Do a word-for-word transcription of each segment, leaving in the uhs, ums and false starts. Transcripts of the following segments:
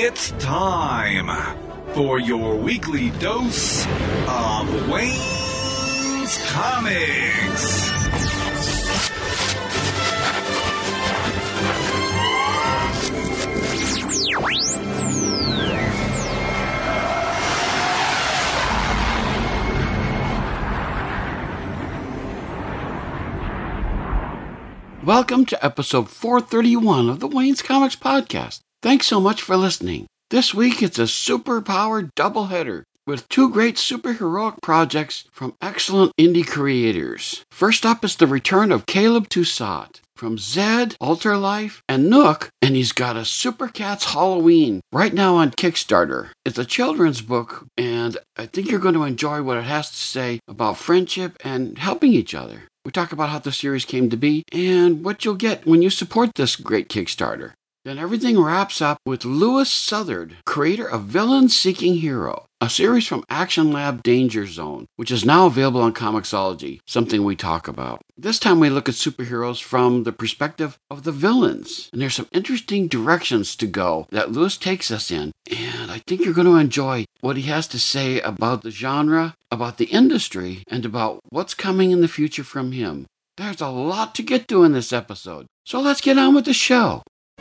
It's time for your weekly dose of Wayne's Comics. Welcome to episode four thirty-one of the Wayne's Comics Podcast. Thanks so much for listening. This week it's a super-powered doubleheader with two great superheroic projects from excellent indie creators. First up is the return of Caleb Toussaint from Zed, Alter Life, and Nook, and he's got a Super Cats Halloween right now on Kickstarter. It's a children's book, and I think you're going to enjoy what it has to say about friendship and helping each other. We talk about how the series came to be and what you'll get when you support this great Kickstarter. Then everything wraps up with Louis Southard, creator of Villain Seeking Hero, a series from Action Lab Danger Zone, which is now available on Comixology, something we talk about. This time we look at superheroes from the perspective of the villains. And there's some interesting directions to go that Louis takes us in. And I think you're going to enjoy what he has to say about the genre, about the industry, and about what's coming in the future from him. There's a lot to get to in this episode. So let's get on with the show.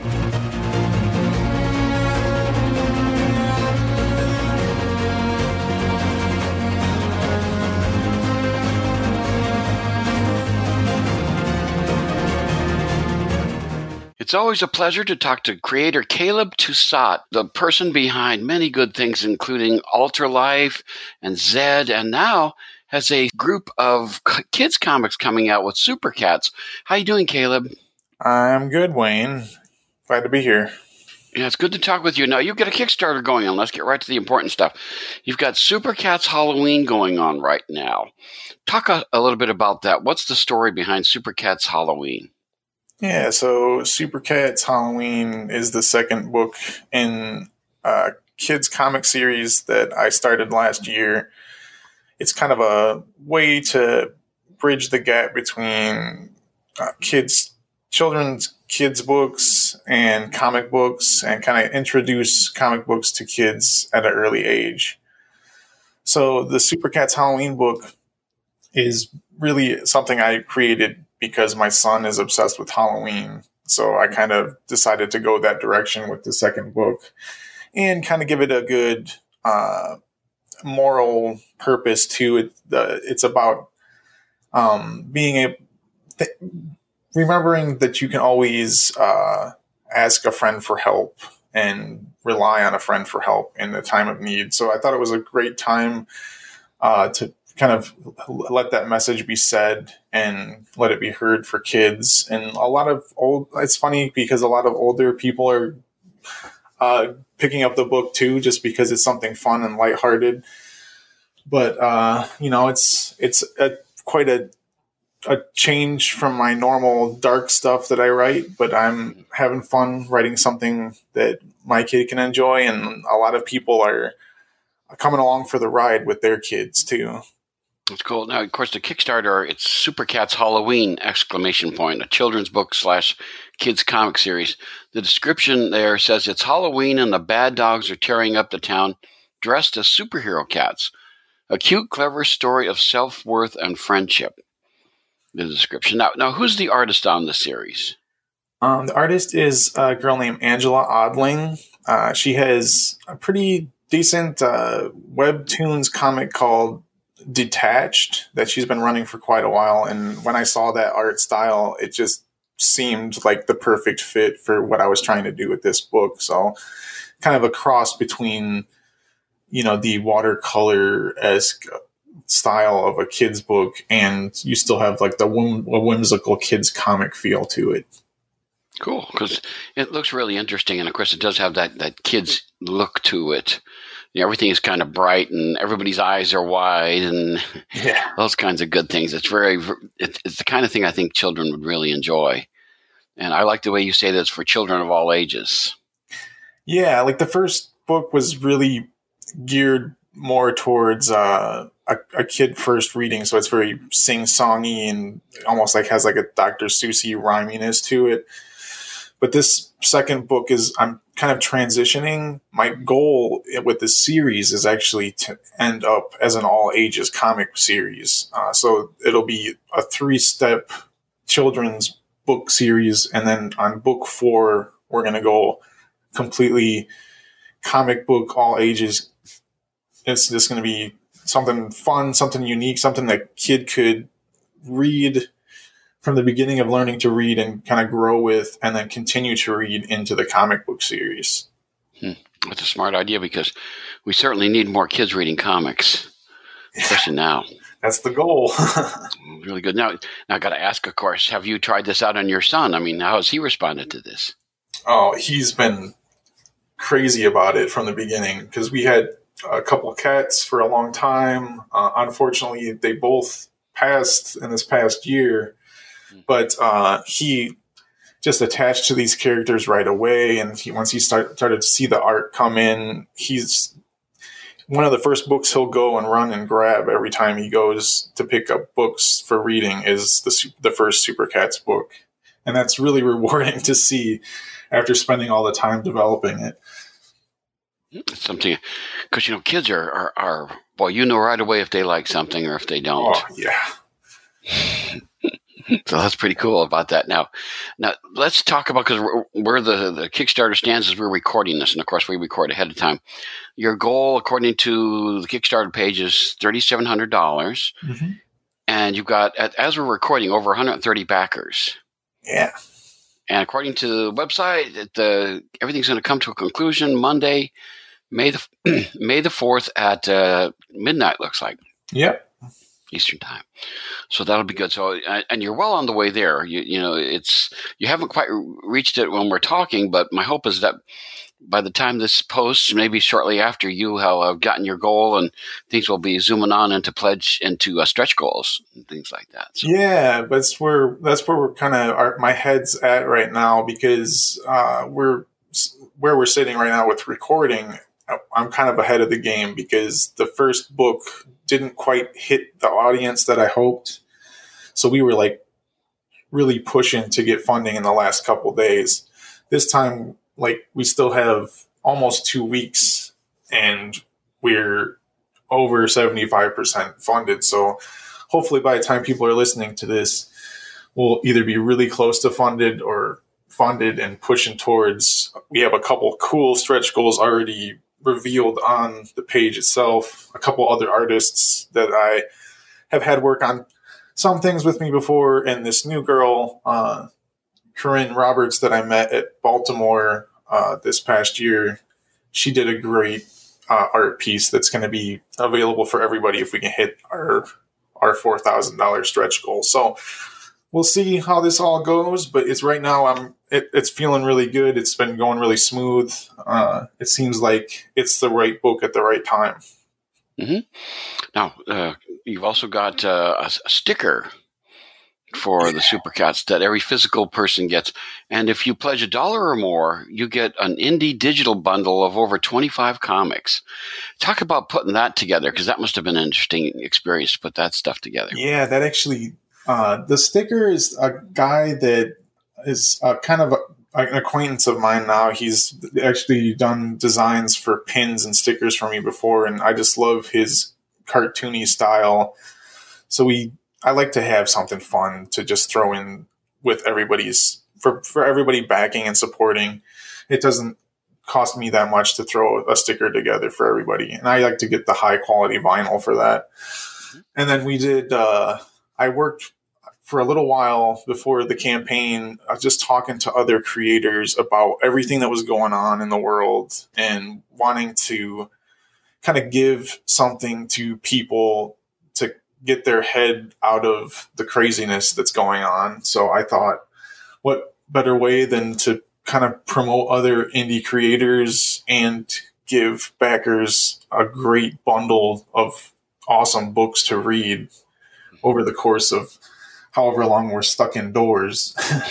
It's always a pleasure to talk to creator Caleb Toussaint, the person behind many good things, including Alter Life and Zed, and now has a group of kids comics coming out with Super Cats. How you doing, Caleb? I'm good, Wayne. Glad to be here. Yeah, it's good to talk with you. Now, you've got a Kickstarter going on. Let's get right to the important stuff. You've got Super Cats Halloween going on right now. Talk a, a little bit about that. What's the story behind Super Cats Halloween? Yeah, so Super Cats Halloween is the second book in a kids comic series that I started last year. It's kind of a way to bridge the gap between uh, kids, children's kids books and comic books, and kind of introduce comic books to kids at an early age. So the Super Cats Halloween book is really something I created because my son is obsessed with Halloween. So I kind of decided to go that direction with the second book and kind of give it a good uh, moral purpose to it. The, it's about um, being a th- remembering that you can always uh, ask a friend for help and rely on a friend for help in the time of need. So I thought it was a great time uh, to kind of let that message be said and let it be heard for kids. And a lot of old, it's funny because a lot of older people are uh, picking up the book too, just because it's something fun and lighthearted. But, uh, you know, it's, it's a, quite a, a change from my normal dark stuff that I write, but I'm having fun writing something that my kid can enjoy. And a lot of people are coming along for the ride with their kids too. That's cool. Now, of course, the Kickstarter, it's Super Cats Halloween, exclamation point, a children's book slash kids comic series. The description there says it's Halloween and the bad dogs are tearing up the town dressed as superhero cats. A cute, clever story of self-worth and friendship. The description. Now, now who's the artist on the series? Um, the artist is a girl named Angela Odling. Uh, she has a pretty decent uh, webtoons comic called Detached that she's been running for quite a while. And when I saw that art style, it just seemed like the perfect fit for what I was trying to do with this book. So kind of a cross between, you know, the watercolor-esque style of a kid's book, and you still have like the whim- a whimsical kid's comic feel to it. Cool, because it looks really interesting. And of course, it does have that, that kid's look to it. You know, everything is kind of bright and everybody's eyes are wide and yeah. those kinds of good things. It's very, it's the kind of thing I think children would really enjoy. And I like the way you say that it's for children of all ages. Yeah, like the first book was really geared more towards uh, a, a kid first reading. So it's very sing-songy and almost like has like a Doctor Seuss-y rhyminess to it. But this second book is, I'm kind of transitioning. My goal with this series is actually to end up as an all ages comic series. Uh, so it'll be a three step children's book series. And then on book four, we're going to go completely comic book, all ages. It's just going to be something fun, something unique, something that a kid could read from the beginning of learning to read and kind of grow with, and then continue to read into the comic book series. Hmm. That's a smart idea, because we certainly need more kids reading comics, especially yeah, now. That's the goal. Really good. Now, now I got to ask, of course, have you tried this out on your son? I mean, how has he responded to this? Oh, he's been crazy about it from the beginning, because we had a couple of cats for a long time. Uh, unfortunately, they both passed in this past year. But uh, he just attached to these characters right away. And he, once he start, started to see the art come in, he's one of the first books he'll go and run and grab every time he goes to pick up books for reading is the, the first Super Cats book. And that's really rewarding to see after spending all the time developing it. It's something, because, you know, kids are, are, are, well, you know right away if they like something or if they don't. Oh, yeah. So that's pretty cool about that. Now, now let's talk about, because where the, the Kickstarter stands is we're recording this, and of course we record ahead of time. Your goal, according to the Kickstarter page, is three thousand seven hundred dollars, mm-hmm. and you've got, as we're recording, over one hundred thirty backers. Yeah. And according to the website, the everything's going to come to a conclusion Monday, May the May the fourth at uh, midnight. Looks like. Yep. Eastern time. So that'll be good. So, and you're well on the way there. You, you know, it's, you haven't quite reached it when we're talking, but my hope is that by the time this posts, maybe shortly after, you have gotten your goal and things will be zooming on into pledge, into uh, stretch goals and things like that. So. Yeah, that's where, that's where we're kind of, my head's at right now, because uh, we're, where we're sitting right now with recording, I'm kind of ahead of the game, because the first book didn't quite hit the audience that I hoped. So we were like really pushing to get funding in the last couple of days. This time, like, we still have almost two weeks and we're over seventy-five percent funded. So hopefully by the time people are listening to this, we'll either be really close to funded or funded and pushing towards, we have a couple cool stretch goals already revealed on the page itself, a couple other artists that I have had work on some things with me before, and this new girl, uh, Corinne Roberts, that I met at Baltimore uh, this past year. She did a great uh, art piece that's going to be available for everybody if we can hit our our four thousand dollars stretch goal. So we'll see how this all goes, but it's right now I'm it, it's feeling really good. It's been going really smooth. Uh, it seems like it's the right book at the right time. Mm-hmm. Now, uh, you've also got uh, a, a sticker for yeah. the Super Cats that every physical person gets. And if you pledge a dollar or more, you get an indie digital bundle of over twenty-five comics. Talk about putting that together, because that must have been an interesting experience to put that stuff together. Yeah, that actually... Uh, the sticker is a guy that is uh, kind of a, an acquaintance of mine now. He's actually done designs for pins and stickers for me before, and I just love his cartoony style. So we, I like to have something fun to just throw in with everybody's, for, for everybody backing and supporting. It doesn't cost me that much to throw a sticker together for everybody. And I like to get the high quality vinyl for that. And then we did, uh, I worked for a little while before the campaign, I was just talking to other creators about everything that was going on in the world and wanting to kind of give something to people to get their head out of the craziness that's going on. So I thought, what better way than to kind of promote other indie creators and give backers a great bundle of awesome books to read over the course of however long we're stuck indoors.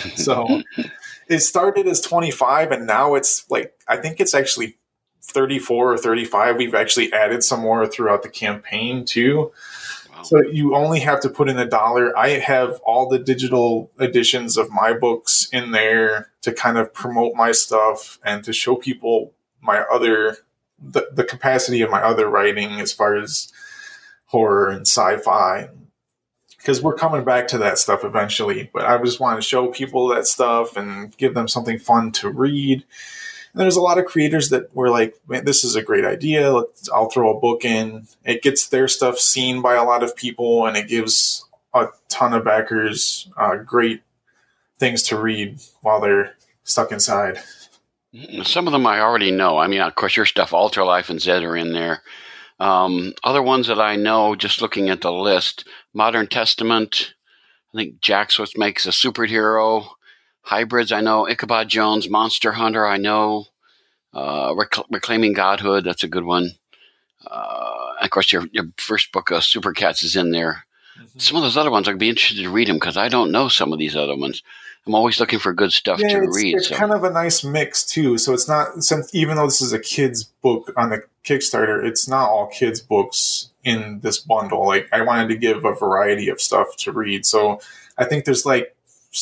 So it started as twenty-five and now it's like, I think it's actually thirty-four or thirty-five. We've actually added some more throughout the campaign too. Wow. So you only have to put in a dollar. I have all the digital editions of my books in there to kind of promote my stuff and to show people my other, the, the capacity of my other writing as far as horror and sci-fi. Because we're coming back to that stuff eventually. But I just want to show people that stuff and give them something fun to read. And there's a lot of creators that were like, man, this is a great idea. Let's, I'll throw a book in. It gets their stuff seen by a lot of people, and it gives a ton of backers uh, great things to read while they're stuck inside. Some of them I already know. I mean, of course, your stuff, Ultralife and Zed, are in there. Um, other ones that I know, just looking at the list, Modern Testament, I think Jacksworth makes a superhero. Hybrids, I know. Ichabod Jones, Monster Hunter, I know. Uh, Rec- Reclaiming Godhood, that's a good one. Uh, and of course, your, your first book, uh, Super Cats, is in there. Mm-hmm. Some of those other ones, I'd be interested to read them because I don't know some of these other ones. I'm always looking for good stuff yeah, to it's, read. It's so. kind of a nice mix, too. So it's not, since even though this is a kid's book on the Kickstarter, it's not all kids' books in this bundle. Like, I wanted to give a variety of stuff to read. So I think there's like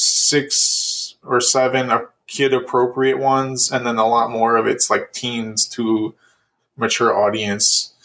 six or seven kid-appropriate ones, and then a lot more of it's like teens to mature audience.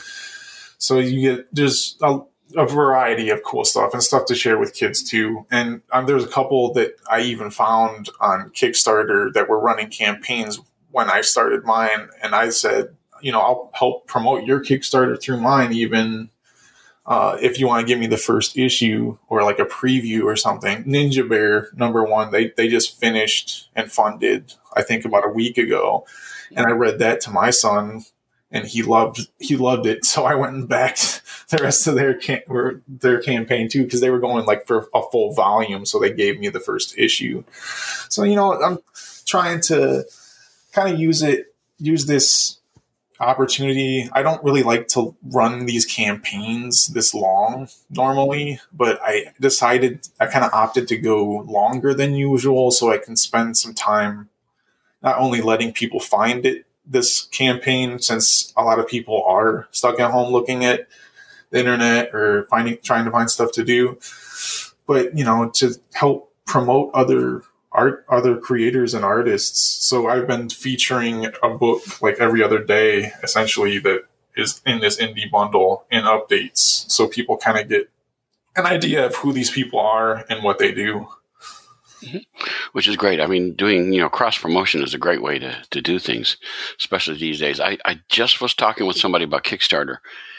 So you get, there's a a variety of cool stuff and stuff to share with kids too. And um, there's a couple that I even found on Kickstarter that were running campaigns when I started mine. And I said, you know, I'll help promote your Kickstarter through mine, even uh, if you want to give me the first issue or like a preview or something. Ninja Bear, number one, they, they just finished and funded, I think about a week ago. And I read that to my son, and he loved he loved it. So I went and backed the rest of their cam- their campaign too, because they were going like for a full volume. So they gave me the first issue. So, you know, I'm trying to kind of use it, use this opportunity. I don't really like to run these campaigns this long normally, but I decided, I kind of opted to go longer than usual so I can spend some time not only letting people find it, this campaign, since a lot of people are stuck at home looking at the internet or finding, trying to find stuff to do, but, you know, to help promote other art, other creators and artists. So I've been featuring a book like every other day, essentially, that is in this indie bundle in updates. So people kind of get an idea of who these people are and what they do. Mm-hmm. Which is great. I mean, doing, you know, cross promotion is a great way to, to do things, especially these days. I, I just was talking with somebody about Kickstarter,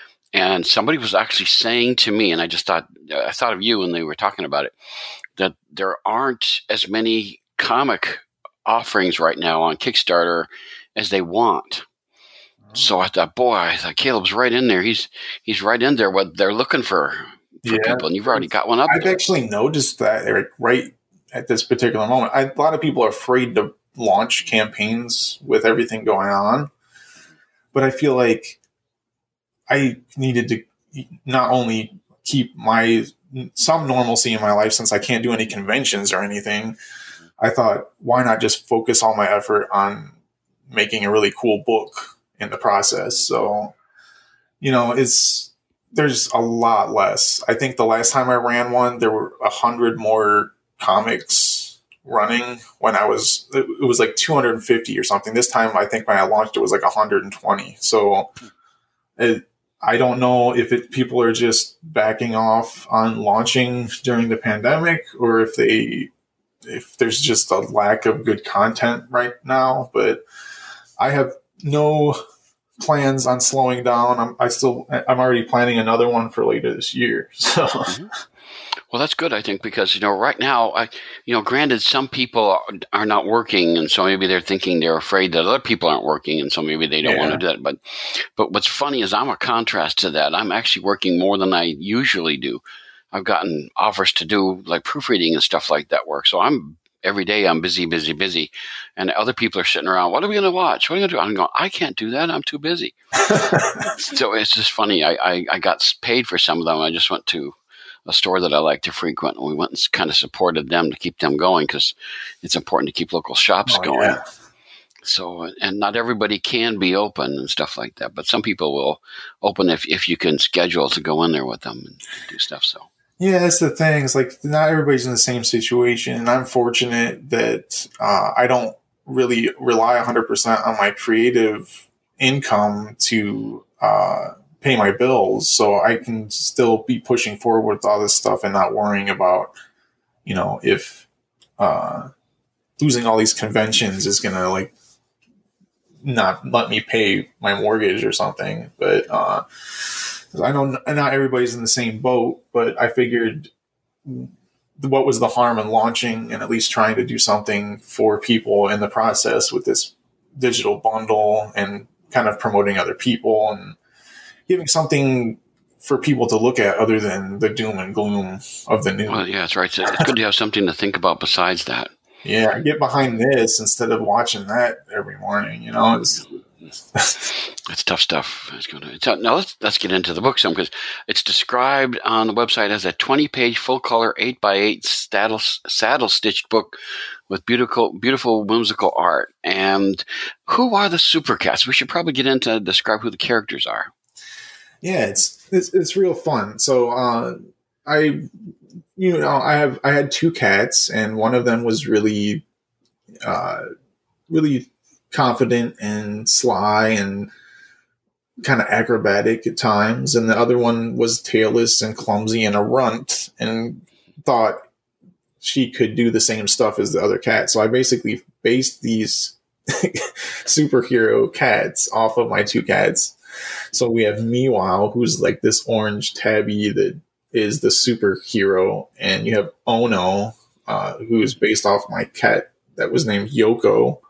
and somebody was actually saying to me, and I just thought, I thought of you when they were talking about it, that there aren't as many comic offerings right now on Kickstarter as they want. Oh. So I thought, boy, I thought Caleb's right in there. He's, he's right in there. What they're looking for, for yeah. people, and you've already got one up I've there. actually noticed that, Eric, right at this particular moment. I, a lot of people are afraid to launch campaigns with everything going on, but I feel like I needed to not only keep my some normalcy in my life, since I can't do any conventions or anything. I thought, why not just focus all my effort on making a really cool book in the process? So, you know, it's there's a lot less. I think the last time I ran one, there were a hundred more comics running when I was, it was like two hundred fifty or something. This time, I think when I launched, it was like one hundred twenty. So it, I don't know if it, people are just backing off on launching during the pandemic, or if they, if there's just a lack of good content right now, but I have no plans on slowing down. I'm, I still, I'm already planning another one for later this year. So. Mm-hmm. Well, that's good, I think, because, you know, right now, I, you know, granted, some people are, are not working, and so maybe they're thinking they're afraid that other people aren't working, and so maybe they don't yeah. want to do that. But, but what's funny is I'm a contrast to that. I'm actually working more than I usually do. I've gotten offers to do like proofreading and stuff like that work. So I'm every day I'm busy, busy, busy, and other people are sitting around. What are we going to watch? What are we going to do? I'm going, I can't do that. I'm too busy. So it's just funny. I, I, I got paid for some of them. I just went to a store that I like to frequent, and we went and kind of supported them to keep them going, because it's important to keep local shops oh, going. Yeah. So, and not everybody can be open and stuff like that, but some people will open if, if you can schedule to go in there with them and do stuff. So, yeah, that's the thing. It's like not everybody's in the same situation. And I'm fortunate that uh, I don't really rely one hundred percent on my creative income to uh, pay my bills. So I can still be pushing forward with all this stuff and not worrying about, you know, if uh, losing all these conventions is going to like not let me pay my mortgage or something. But uh, I know not everybody's in the same boat, but I figured what was the harm in launching and at least trying to do something for people in the process with this digital bundle and kind of promoting other people and giving something for people to look at other than the doom and gloom of the news. Well, yeah, that's right. So it's good to have something to think about besides that. Yeah, I get behind this instead of watching that every morning. You know, it's it's tough stuff. It's gonna, it's, now let's let's get into the book some because it's described on the website as a twenty-page full-color eight by eight saddle saddle stitched book with beautiful, beautiful, whimsical art. And who are the Supercats? We should probably get into describe who the characters are. Yeah, it's it's, it's real fun. So uh, I. You know, I have I had two cats, and one of them was really, uh, really confident and sly and kind of acrobatic at times, and the other one was tailless and clumsy and a runt, and thought she could do the same stuff as the other cat. So I basically based these superhero cats off of my two cats. So we have Meow, who's like this orange tabby that is the superhero, and you have Ono, uh, who is based off my cat that was named Yoko,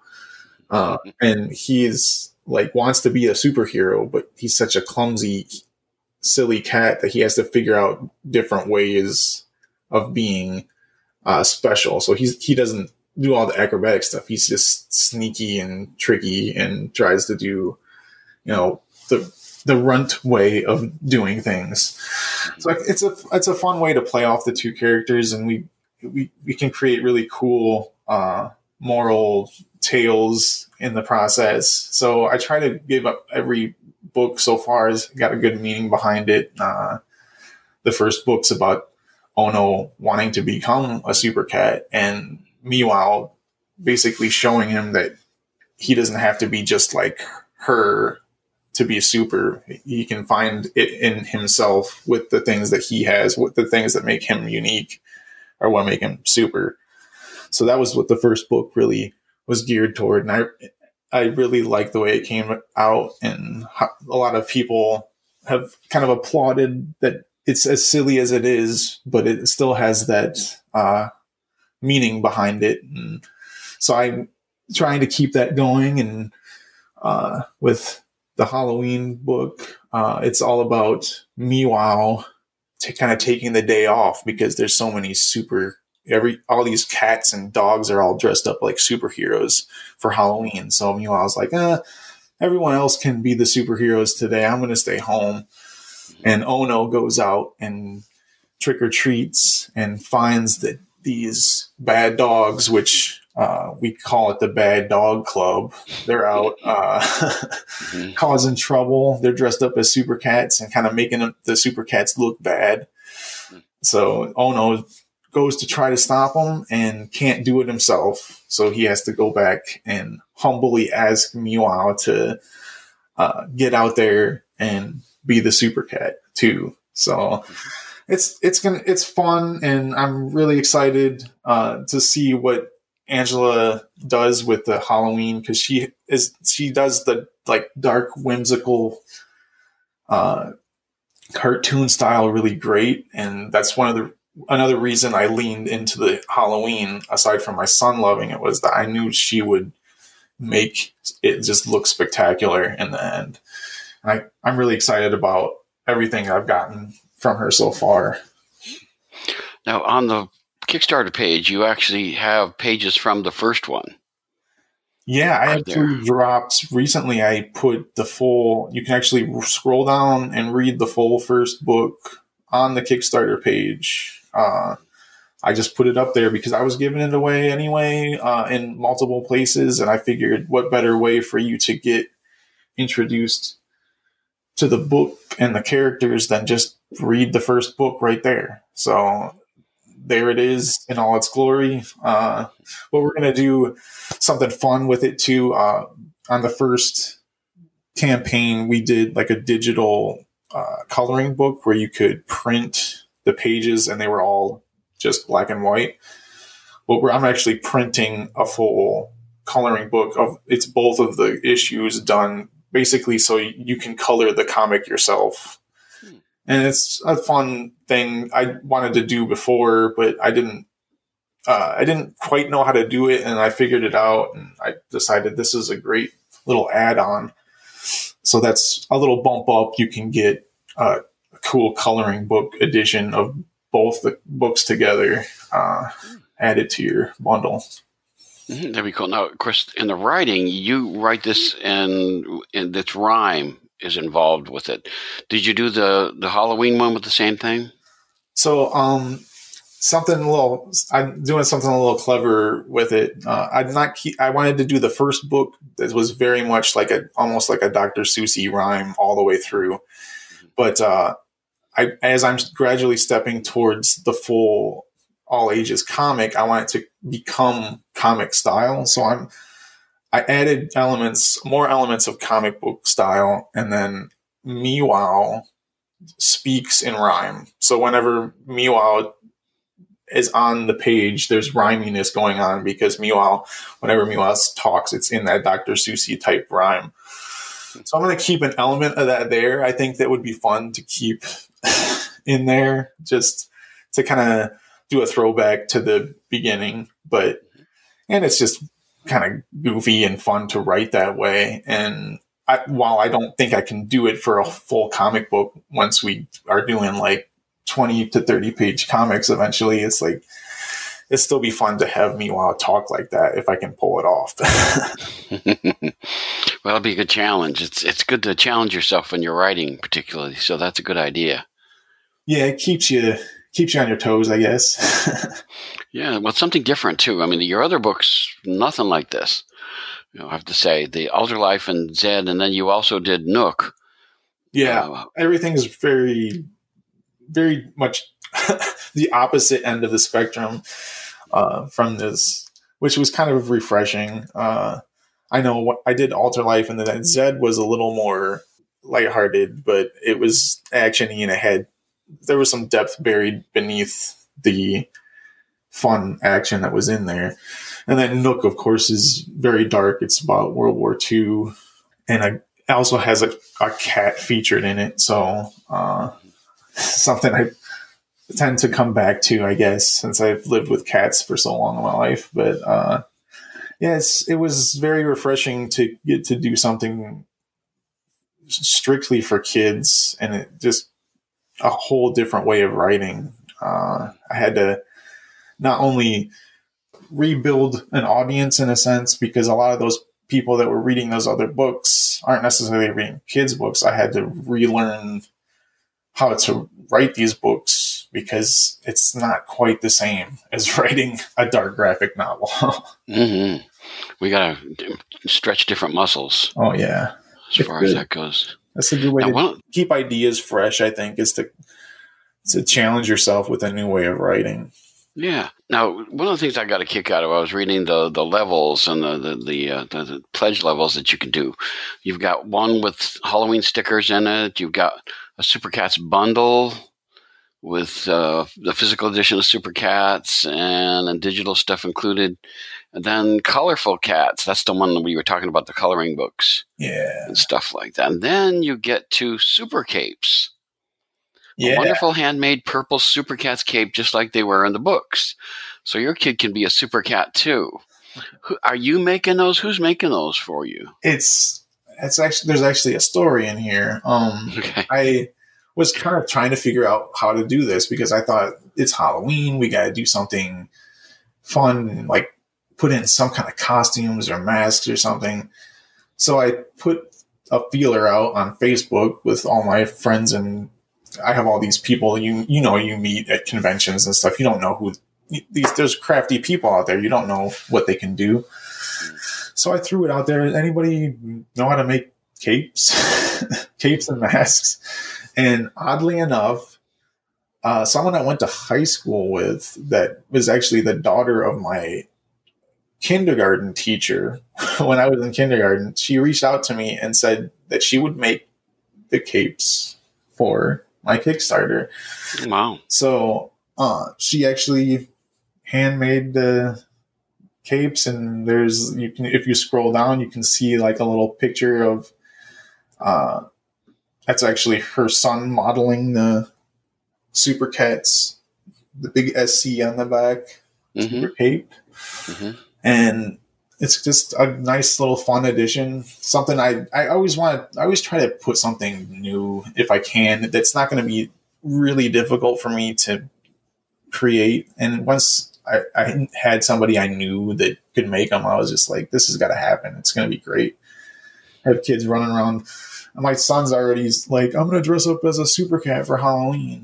uh, and he is like wants to be a superhero, but he's such a clumsy, silly cat that he has to figure out different ways of being uh, special. So he's he doesn't do all the acrobatic stuff. He's just sneaky and tricky and tries to do, you know, the the runt way of doing things. So it's a it's a fun way to play off the two characters, and we we, we can create really cool uh, moral tales in the process. So I try to give up every book so far has got a good meaning behind it. Uh, the first book's about Ono wanting to become a super cat, and Meow basically showing him that he doesn't have to be just like her to be super. He can find it in himself with the things that he has, with the things that make him unique or what make him super. So that was what the first book really was geared toward. And I, I really like the way it came out, and a lot of people have kind of applauded that it's as silly as it is, but it still has that uh, meaning behind it. And so I'm trying to keep that going. And uh, with the Halloween book, uh, it's all about Meow to kind of taking the day off because there's so many super every all these cats and dogs are all dressed up like superheroes for Halloween. So Meow's like, eh, everyone else can be the superheroes today. I'm going to stay home. And Ono goes out and trick or treats and finds that these bad dogs, which uh, we call it the Bad Dog Club, they're out uh, mm-hmm. causing trouble. They're dressed up as super cats and kind of making them, the super cats look bad. So Ono goes to try to stop them and can't do it himself. So he has to go back and humbly ask Meow to uh, get out there and be the super cat too. So it's it's gonna it's fun, and I'm really excited uh, to see what Angela does with the Halloween, because she is she does the like dark whimsical uh, cartoon style really great, and that's one of the another reason I leaned into the Halloween, aside from my son loving it, was that I knew she would make it just look spectacular in the end. And I, I'm really excited about everything I've gotten from her so far. Now, on the Kickstarter page, you actually have pages from the first one. Yeah, I right actually there. dropped recently. I put the full, you can actually scroll down and read the full first book on the Kickstarter page. Uh, I just put it up there because I was giving it away anyway uh, in multiple places. And I figured what better way for you to get introduced to the book and the characters than just read the first book right there. So there it is in all its glory. Uh, but we're going to do something fun with it too. Uh, on the first campaign, we did like a digital uh, coloring book where you could print the pages and they were all just black and white. Well, we're, I'm actually printing a full coloring book of it's both of the issues done basically so you can color the comic yourself. Hmm. And it's a fun thing I wanted to do before, but I didn't uh, I didn't quite know how to do it, and I figured it out, and I decided this is a great little add-on. So that's a little bump up. You can get a cool coloring book edition of both the books together uh, added to your bundle. Mm-hmm, that'd be cool. Now, of course, in the writing, you write this and and this rhyme is involved with it. Did you do the, the Halloween one with the same thing? So, um, something a little, I'm doing something a little clever with it. Uh, I'm not, keep, I wanted to do the first book that was very much like a, almost like a Doctor Seuss rhyme all the way through. But, uh, I, as I'm gradually stepping towards the full all ages comic, I want it to become comic style. So I'm, I added elements, more elements of comic book style, and then Meow speaks in rhyme. So whenever Meow is on the page, there's rhyminess going on because Meow, whenever Meow talks, it's in that Doctor Seuss type rhyme. So I'm going to keep an element of that there. I think that would be fun to keep in there, just to kind of do a throwback to the beginning. But, and it's just kind of goofy and fun to write that way. And I, while I don't think I can do it for a full comic book, once we are doing like twenty to thirty page comics, eventually it's like, it'd still be fun to have Meow talk like that if I can pull it off. Well, it'll be a good challenge. It's, it's good to challenge yourself when you're writing particularly. So that's a good idea. Yeah. It keeps you, keeps you on your toes, I guess. Yeah, well, something different too. I mean, your other books, nothing like this. You know, I have to say, the Alterlife and Zed, and then you also did Nook. Yeah, uh, everything's very, very much the opposite end of the spectrum uh, from this, which was kind of refreshing. Uh, I know what I did Alterlife, and then Zed was a little more lighthearted, but it was action-y and it had, there was some depth buried beneath the fun action that was in there. And then Nook, of course, is very dark. It's about World War Two, and it also has a, a cat featured in it. So uh, something I tend to come back to, I guess, since I've lived with cats for so long in my life. But uh, yes, it was very refreshing to get to do something strictly for kids, and it just a whole different way of writing. Uh, I had to not only rebuild an audience in a sense, because a lot of those people that were reading those other books aren't necessarily reading kids' books. I had to relearn how to write these books because it's not quite the same as writing a dark graphic novel. Mm-hmm. We got to stretch different muscles. Oh, yeah. As it's far good. as that goes. That's a good way now, to one, keep ideas fresh, I think, is to to challenge yourself with a new way of writing. Yeah. Now, one of the things I got a kick out of, I was reading the the levels and the the the, uh, the the pledge levels that you can do. You've got one with Halloween stickers in it. You've got a Super Cats bundle with uh, the physical edition of Super Cats and, and digital stuff included. And then Colorful Cats. That's the one we were talking about, the coloring books. Yeah. And stuff like that. And then you get to Super Capes. Yeah. A wonderful handmade purple Super Cats cape, just like they were in the books. So your kid can be a Super Cat too. Who, are you making those? Who's making those for you? It's it's actually there's actually a story in here. Um, okay. I was kind of trying to figure out how to do this because I thought it's Halloween. We got to do something fun, like put in some kind of costumes or masks or something. So I put a feeler out on Facebook with all my friends, and I have all these people you you know you meet at conventions and stuff. You don't know who these there's crafty people out there. You don't know what they can do. So I threw it out there. Anybody know how to make capes, capes and masks? And oddly enough, uh, someone I went to high school with that was actually the daughter of my kindergarten teacher when I was in kindergarten, she reached out to me and said that she would make the capes for my Kickstarter. Wow. So uh, she actually handmade the capes, and there's, you can, if you scroll down, you can see like a little picture of, uh, that's actually her son modeling the Super Cats, the big S C on the back, mm-hmm. Super Cape. Mm-hmm. And it's just a nice little fun addition. Something I, I always want to, I always try to put something new if I can. That's not going to be really difficult for me to create. And once I, I had somebody I knew that could make them, I was just like, this has got to happen. It's going to be great. I have kids running around. My son's already like, I'm going to dress up as a Super Cat for Halloween.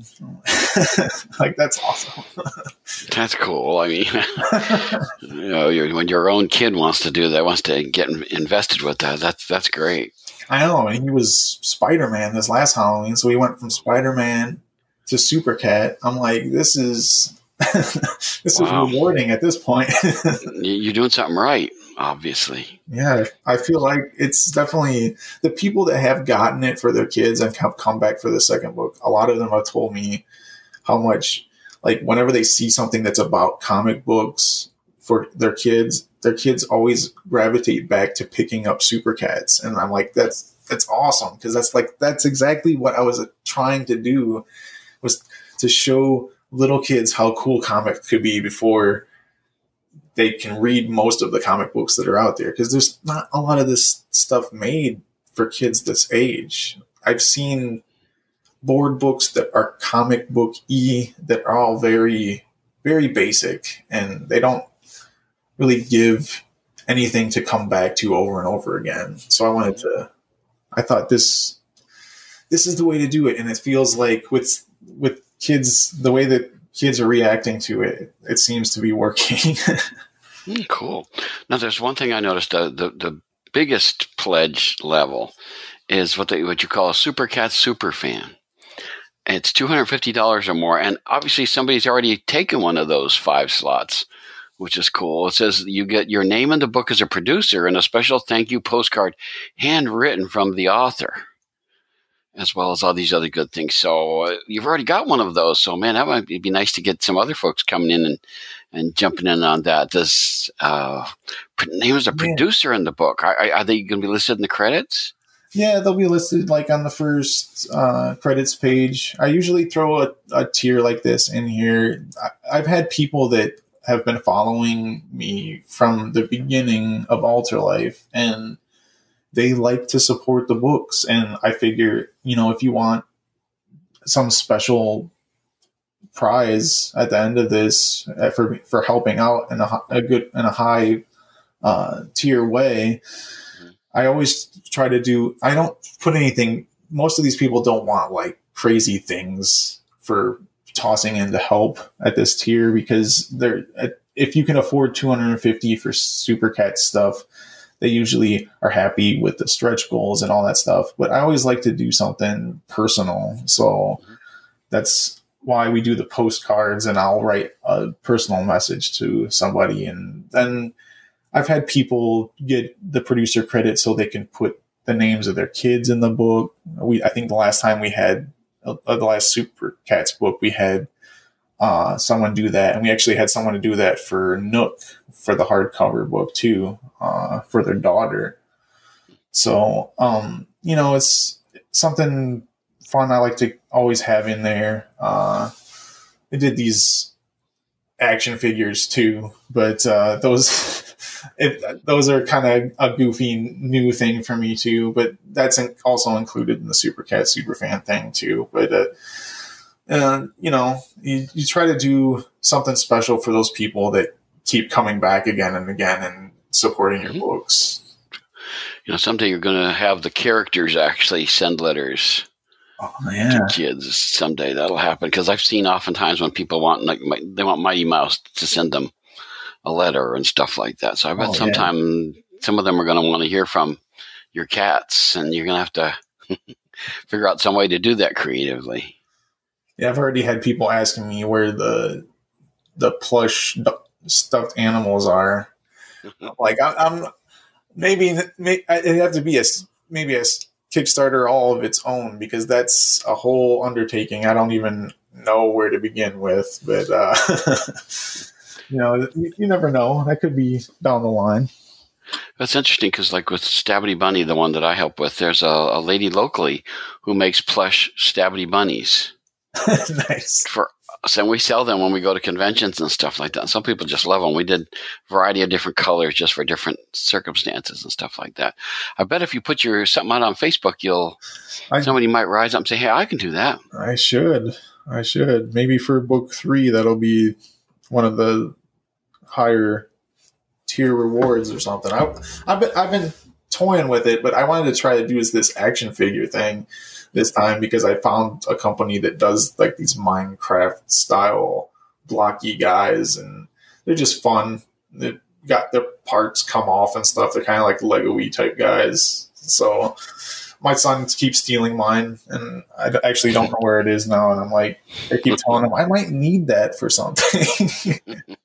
Like, that's awesome. That's cool. I mean, you know, you're, when your own kid wants to do that, wants to get invested with that, that's that's great. I know. And he was Spider-Man this last Halloween, so we went from Spider-Man to Super Cat. I'm like, this is this wow. is rewarding at this point. You're doing something right, obviously. Yeah, I feel like it's definitely the people that have gotten it for their kids and have come back for the second book. A lot of them have told me how much, like, whenever they see something that's about comic books for their kids, their kids always gravitate back to picking up Super Cats. And I'm like, that's, that's awesome. Because that's like, that's exactly what I was trying to do, was to show little kids how cool comics could be before they can read most of the comic books that are out there. Because there's not a lot of this stuff made for kids this age. I've seen board books that are comic book-y that are all very, very basic, and they don't really give anything to come back to over and over again. So I wanted to, I thought this, this is the way to do it. And it feels like with, with kids, the way that kids are reacting to it, it seems to be working. mm, cool. Now there's one thing I noticed, uh, the, the biggest pledge level is what they, what you call a Super Cat Super Fan. It's two hundred fifty dollars or more, and obviously somebody's already taken one of those five slots, which is cool. It says you get your name in the book as a producer and a special thank you postcard handwritten from the author, as well as all these other good things. So uh, you've already got one of those. So, man, that might be nice to get some other folks coming in and, and jumping in on that. Does uh, name as a producer in the book? Are, are they going to be listed in the credits? Yeah, they'll be listed like on the first uh, credits page. I usually throw a, a tier like this in here. I, I've had people that have been following me from the beginning of Alter Life, and they like to support the books. And I figure, you know, if you want some special prize at the end of this uh, for for helping out in a, a good in a high uh, tier way, I always try to do, I don't put anything, most of these people don't want like crazy things for tossing in to help at this tier, because they're, if you can afford two hundred fifty for Super Cat stuff, they usually are happy with the stretch goals and all that stuff. But I always like to do something personal. So that's why we do the postcards, and I'll write a personal message to somebody, and then I've had people get the producer credit so they can put the names of their kids in the book. We, I think the last time we had uh, the last Super Cats book, we had uh, someone do that, and we actually had someone to do that for Nook for the hardcover book too, uh, for their daughter. So, um, you know, it's something fun I like to always have in there. Uh, I did these action figures too, but uh, those. It, those are kind of a goofy new thing for me too, but that's in, also included in the Super Cat Super Fan thing too. But, uh, uh, you know, you, you try to do something special for those people that keep coming back again and again and supporting your mm-hmm. books. You know, someday you're going to have the characters actually send letters Oh, to kids someday. That'll happen because I've seen oftentimes when people want like they want Mighty Mouse to send them a letter and stuff like that. So I bet oh, sometime yeah. some of them are going to want to hear from your cats, and you're going to have to figure out some way to do that creatively. Yeah, I've already had people asking me where the the plush stuffed animals are. Like I, I'm maybe, maybe it'd have to be a maybe a Kickstarter all of its own, because that's a whole undertaking. I don't even know where to begin with, but uh, you know, you, you never know. That could be down the line. That's interesting because, like with Stabbity Bunny, the one that I help with, there's a, a lady locally who makes plush Stabbity Bunnies. Nice. For us, and we sell them when we go to conventions and stuff like that. Some people just love them. We did a variety of different colors just for different circumstances and stuff like that. I bet if you put your something out on Facebook, you'll I, somebody might rise up and say, "Hey, I can do that." I should. I should. Maybe for book three, that'll be one of the higher tier rewards or something. I, I've been I've been toying with it, but I wanted to try to do this action figure thing this time because I found a company that does like these Minecraft style blocky guys, and they're just fun. They've got their parts come off and stuff. They're kind of like Lego-y type guys. So my son keeps stealing mine, and I actually don't know where it is now. And I'm like, I keep telling him I might need that for something.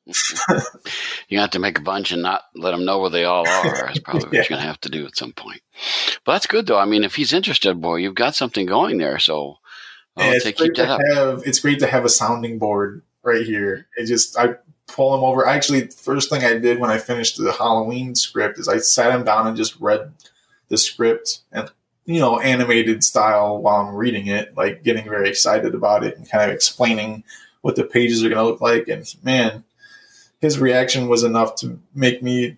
You have to make a bunch and not let him know where they all are. That's probably what yeah. you're going to have to do at some point. But that's good, though. I mean, if he's interested, boy, you've got something going there. So I'll it's, take, great keep that to up. Have, it's great to have a sounding board right here. It just I pull him over. Actually, the first thing I did when I finished the Halloween script is I sat him down and just read the script and, you know, animated style while I'm reading it, like getting very excited about it and kind of explaining what the pages are going to look like. And man, his reaction was enough to make me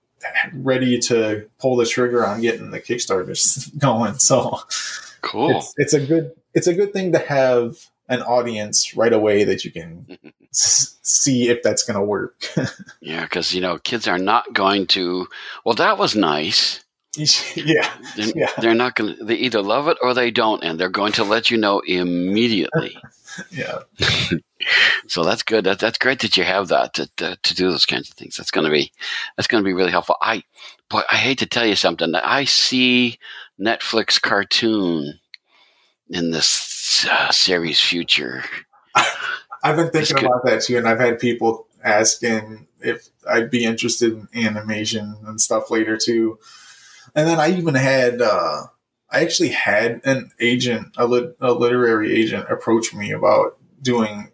ready to pull the trigger on getting the Kickstarter going. So cool. It's, it's a good, it's a good thing to have an audience right away that you can s- see if that's going to work. Yeah. Cause you know, kids are not going to, well, that was nice. Yeah. They're, yeah. they're not going to, they either love it or they don't. And they're going to let you know immediately. Yeah. So that's good. That, that's great that you have that to, to, to do those kinds of things. That's going to be, that's going to be really helpful. I, boy, I hate to tell you something. I see Netflix cartoon in this uh, series future. I've been thinking about that too. And I've had people asking if I'd be interested in animation and stuff later too. And then I even had, uh, I actually had an agent, a, lit, a literary agent approach me about doing,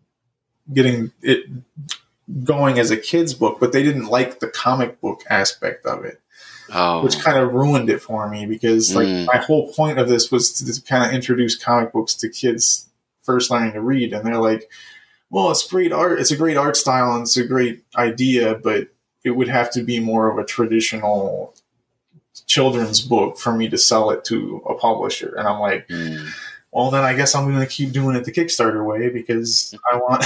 getting it going as a kid's book, but they didn't like the comic book aspect of it, oh. which kind of ruined it for me because like mm. my whole point of this was to, to kind of introduce comic books to kids first learning to read. And they're like, well, it's great art. It's a great art style and it's a great idea, but it would have to be more of a traditional children's book for me to sell it to a publisher. And I'm like, mm. well, then I guess I'm going to keep doing it the Kickstarter way because I want,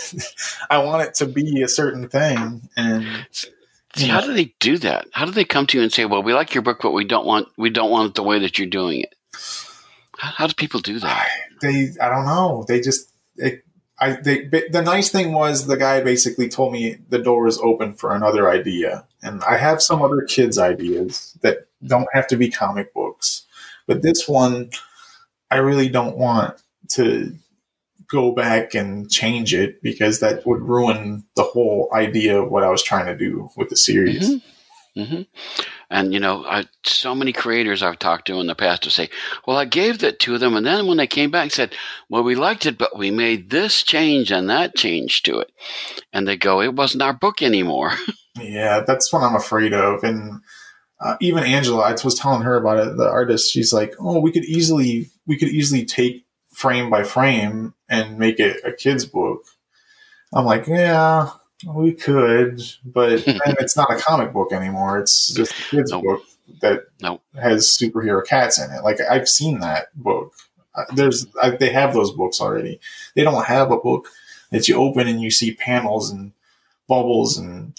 I want it to be a certain thing. And see, how do they do that? How do they come to you and say, well, we like your book, but we don't want, we don't want it the way that you're doing it? How, how do people do that? They, I don't know. They just, it, I, they, the nice thing was the guy basically told me the door is open for another idea. And I have some other kids' ideas that don't have to be comic books. But this one, I really don't want to go back and change it because that would ruin the whole idea of what I was trying to do with the series. Mm-hmm. Mm-hmm. And, you know, I, so many creators I've talked to in the past to say, well, I gave that to them. And then when they came back and said, well, we liked it, but we made this change and that change to it. And they go, it wasn't our book anymore. Yeah, that's what I'm afraid of. And uh, even Angela, I was telling her about it, the artist, she's like, oh, we could easily, we could easily take frame by frame and make it a kid's book. I'm like, yeah, we could, but then it's not a comic book anymore. It's just a kid's nope. book that nope. has superhero cats in it. Like I've seen that book. Uh, there's, I, they have those books already. They don't have a book that you open and you see panels and bubbles and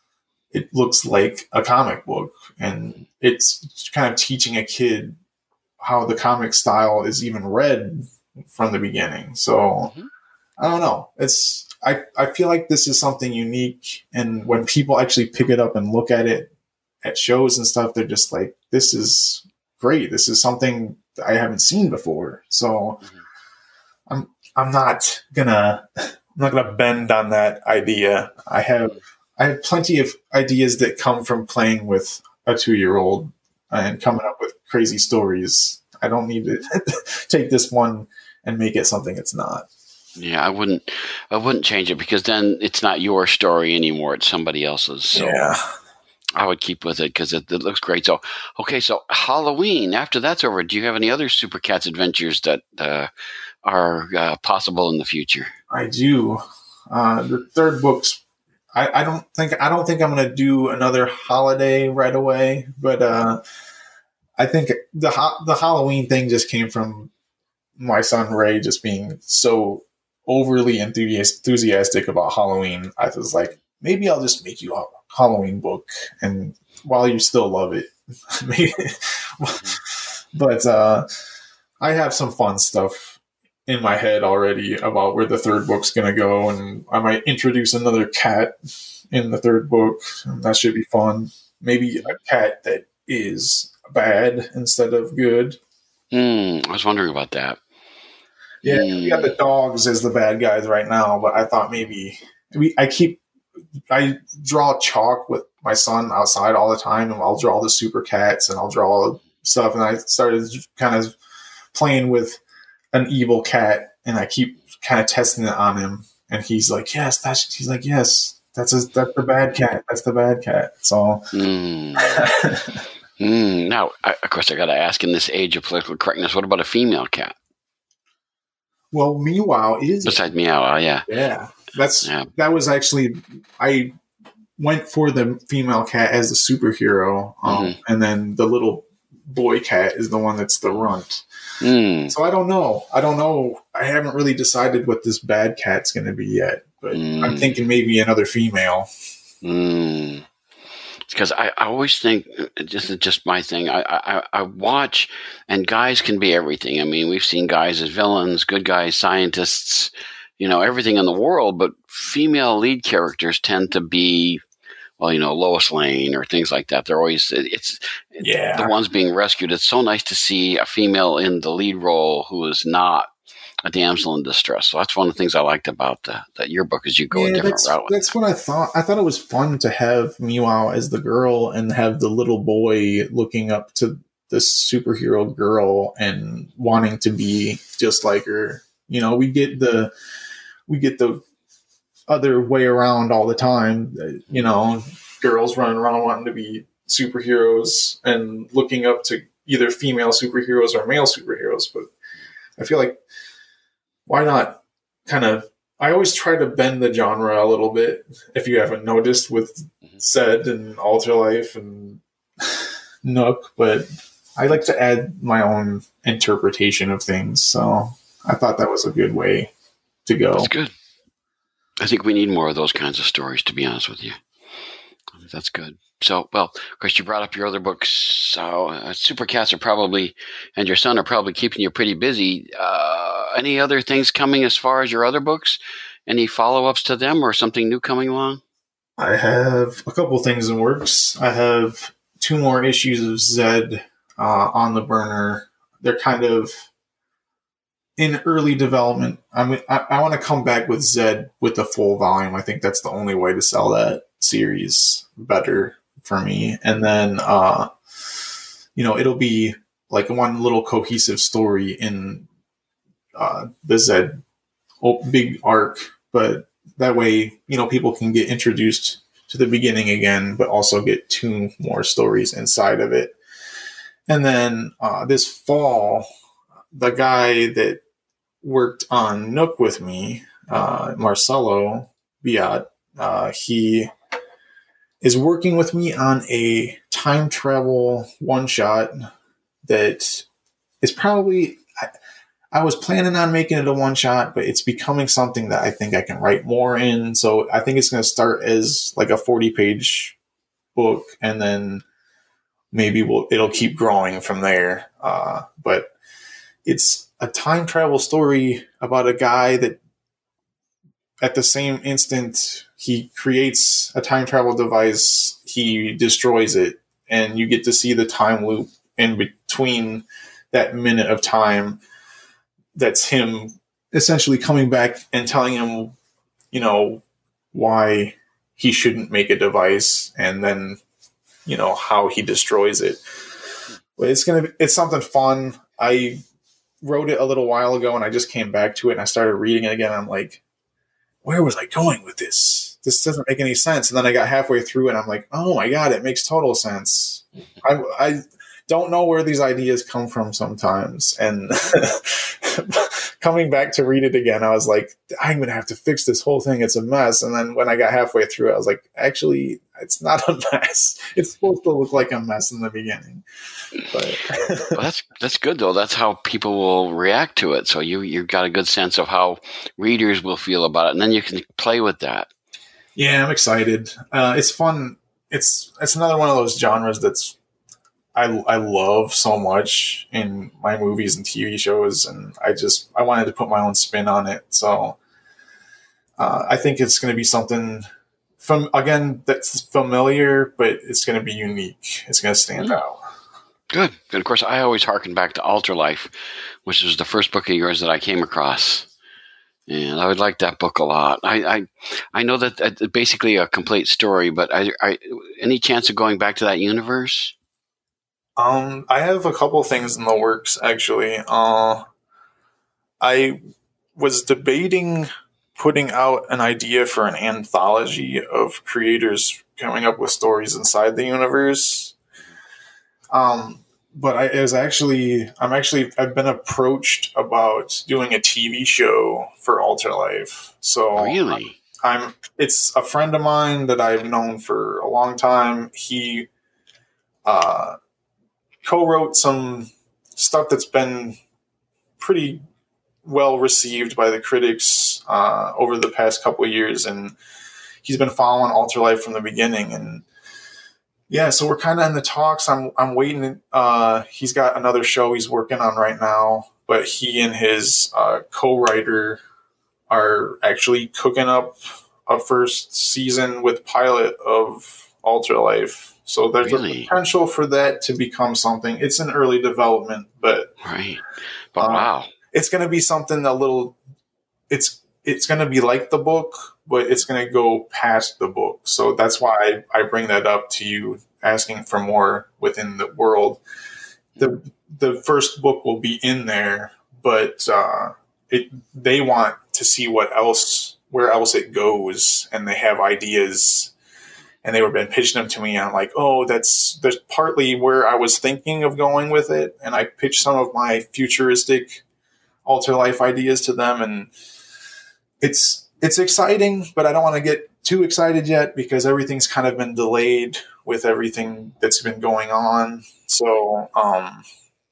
it looks like a comic book. And it's kind of teaching a kid how the comic style is even read from the beginning. So mm-hmm. I don't know. It's I, I feel like this is something unique, and when people actually pick it up and look at it at shows and stuff, they're just like, this is great. This is something I haven't seen before. So mm-hmm. I'm I'm not gonna I'm not gonna bend on that idea. I have I have plenty of ideas that come from playing with a two-year-old and coming up with crazy stories. I don't need to take this one and make it something it's not. Yeah, I wouldn't I wouldn't change it, because then it's not your story anymore. It's somebody else's. So yeah. I would keep with it because it, it looks great. So, okay, so Halloween, after that's over, do you have any other Super Cats adventures that uh, are uh, possible in the future? I do. Uh, the third book's I, I don't think I don't think I'm going to do another holiday right away, but uh, I think the the Halloween thing just came from my son Ray just being so overly enthusiastic about Halloween. I was like, maybe I'll just make you a Halloween book, and while you still love it, maybe. But uh, I have some fun stuff in my head already about where the third book's going to go, and I might introduce another cat in the third book. That should be fun. Maybe a cat that is bad instead of good. Mm, I was wondering about that. Yeah, mm. we got the dogs as the bad guys right now, but I thought maybe we. I keep I draw chalk with my son outside all the time, and I'll draw the super cats and I'll draw stuff. And I started kind of playing with an evil cat, and I keep kind of testing it on him, and he's like, "Yes, that's." He's like, "Yes, that's a, that's the bad cat. That's the bad cat." So, mm. mm. Now, I, of course, I got to ask: in this age of political correctness, what about a female cat? Well, Meow is besides Meow, yeah, yeah. That's yeah. that was actually I went for the female cat as the superhero, um, mm-hmm. and then the little boy cat is the one that's the runt. Mm. So I don't know. I don't know. I haven't really decided what this bad cat's going to be yet, but mm. I'm thinking maybe another female. Mm. Because I, I always think, this is just my thing, I, I, I watch, and guys can be everything. I mean, we've seen guys as villains, good guys, scientists, you know, everything in the world, but female lead characters tend to be, well, you know, Lois Lane or things like that. They're always, it's yeah. the ones being rescued. It's so nice to see a female in the lead role who is not a damsel in distress. So that's one of the things I liked about the, that your book is you go yeah, a different that's, route. With that's it. what I thought. I thought it was fun to have Meow as the girl and have the little boy looking up to this superhero girl and wanting to be just like her. You know, we get the, we get the other way around all the time. You know, girls running around wanting to be superheroes and looking up to either female superheroes or male superheroes. But I feel like, why not kind of, I always try to bend the genre a little bit, if you haven't noticed, with Zed and Alterlife and Nook, but I like to add my own interpretation of things. So I thought that was a good way to go. That's good. I think we need more of those kinds of stories, to be honest with you. That's good. So, well, of course, you brought up your other books. So, uh, Super Cats are probably, and your son are probably keeping you pretty busy. Uh, any other things coming as far as your other books? Any follow-ups to them or something new coming along? I have a couple things in works. I have two more issues of Zed uh, on the burner. They're kind of in early development. I mean, I, I want to come back with Zed with the full volume. I think that's the only way to sell that series better for me. And then, uh, you know, it'll be like one little cohesive story in uh, the Zed big arc, but that way, you know, people can get introduced to the beginning again, but also get two more stories inside of it. And then uh, this fall, the guy that worked on Nook with me, uh, Marcelo Biat, uh, he is working with me on a time travel one-shot that is probably, I, I was planning on making it a one-shot, but it's becoming something that I think I can write more in. So I think it's going to start as like a forty-page book, and then maybe we'll, it'll keep growing from there. Uh, but it's a time travel story about a guy that at the same instant he creates a time travel device, he destroys it, and you get to see the time loop in between that minute of time. That's him essentially coming back and telling him, you know, why he shouldn't make a device, and then, you know, how he destroys it. But it's gonna be, it's something fun. I wrote it a little while ago, and I just came back to it, and I started reading it again. I'm like, where was I going with this? This doesn't make any sense. And then I got halfway through, and I'm like, oh my god, it makes total sense. I, I don't know where these ideas come from sometimes, and coming back to read it again, I was like, I'm going to have to fix this whole thing. It's a mess. And then when I got halfway through it, I was like, actually, it's not a mess. It's supposed to look like a mess in the beginning. But well, that's that's good, though. That's how people will react to it. So you, you've got a good sense of how readers will feel about it. And then you can play with that. Yeah, I'm excited. Uh, it's fun. It's it's another one of those genres that's I, I love so much in my movies and T V shows, and I just I wanted to put my own spin on it. So uh, I think it's going to be something from again that's familiar, but it's going to be unique. It's going to stand mm. out. Good. And of course, I always harken back to Alterlife, which was the first book of yours that I came across. And I would like that book a lot. I I, I know that it's basically a complete story, but I, I any chance of going back to that universe? Um, I have a couple things in the works, actually. Uh, I was debating putting out an idea for an anthology of creators coming up with stories inside the universe. Um, but I it was actually, I'm actually, I've been approached about doing a T V show for Alterlife. So really, I'm, it's a friend of mine that I've known for a long time. He, uh, co-wrote some stuff that's been pretty well received by the critics uh, over the past couple of years, and he's been following Alterlife from the beginning. And yeah, so we're kind of in the talks. I'm I'm waiting. Uh, he's got another show he's working on right now, but he and his uh, co-writer are actually cooking up a first season with pilot of Alterlife. So there's really? a potential for that to become something. It's in early development, but right. But um, wow, it's going to be something a little. It's it's going to be like the book, but it's going to go past the book. So that's why I, I bring that up to you, asking for more within the world. the The first book will be in there, but uh, it they want to see what else, where else it goes, and they have ideas. And they were been pitching them to me, and I'm like, oh, that's there's partly where I was thinking of going with it. And I pitched some of my futuristic Alterlife ideas to them, and it's it's exciting, but I don't want to get too excited yet because everything's kind of been delayed with everything that's been going on. So um,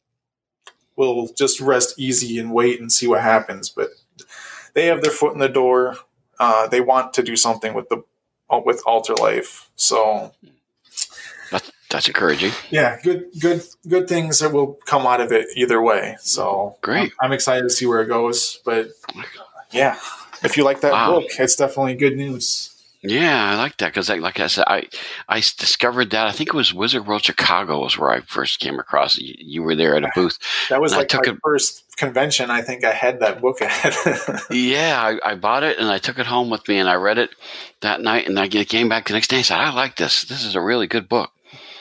we'll just rest easy and wait and see what happens. But they have their foot in the door. Uh, they want to do something with the with Alterlife. So that's, that's encouraging. Yeah, good, good, good things that will come out of it either way. So great. I'm, I'm excited to see where it goes. But yeah, if you like that wow. book, it's definitely good news. Yeah, I like that because, like, like I said, I I discovered that I think it was Wizard World Chicago was where I first came across it. You, you were there at a booth. That was and like I took my it, first convention. I think I had that book at. yeah, I, I bought it and I took it home with me and I read it that night. And I came back the next day and said, I like this. This is a really good book.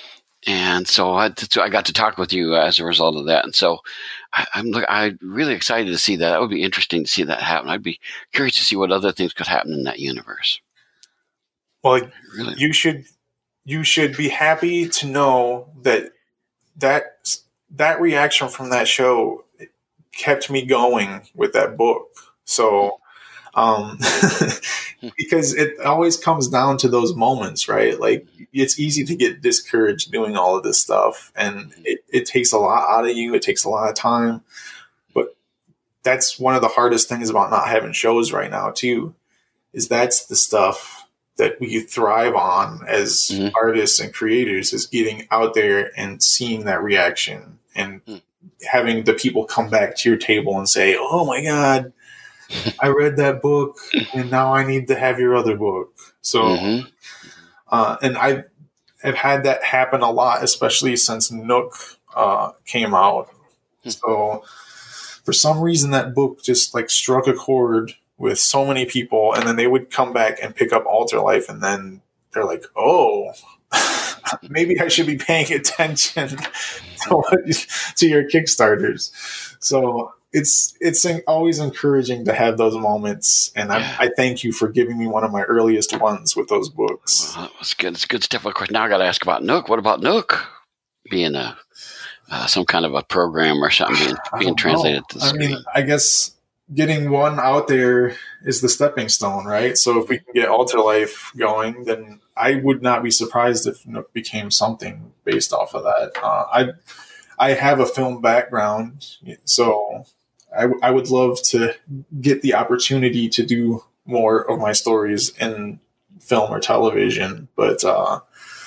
And so I, so I got to talk with you as a result of that. And so I, I'm I'm really excited to see that. That would be interesting to see that happen. I'd be curious to see what other things could happen in that universe. Well, really? you should you should be happy to know that that that reaction from that show kept me going with that book. So, um, because it always comes down to those moments, right? Like it's easy to get discouraged doing all of this stuff, and it, it takes a lot out of you. It takes a lot of time, but that's one of the hardest things about not having shows right now too, is that's the stuff that we thrive on as mm-hmm. artists and creators, is getting out there and seeing that reaction and mm. having the people come back to your table and say, "Oh my God, I read that book, and now I need to have your other book." So, mm-hmm. uh, and I have had that happen a lot, especially since Nook uh, came out. Hmm. So, for some reason, that book just like struck a chord with so many people, and then they would come back and pick up Alterlife, and then they're like, "Oh, maybe I should be paying attention to, what, to your Kickstarters." So it's it's always encouraging to have those moments, and I, I thank you for giving me one of my earliest ones with those books. Well, that was good. It's good stuff. Of course, now I got to ask about Nook. What about Nook being a uh, some kind of a program or something being, being translated know. to the I screen? mean, I guess getting one out there is the stepping stone, right? So if we can get Alterlife going, then I would not be surprised if Nook became something based off of that. Uh, I I have a film background, so I, w- I would love to get the opportunity to do more of my stories in film or television. But, uh,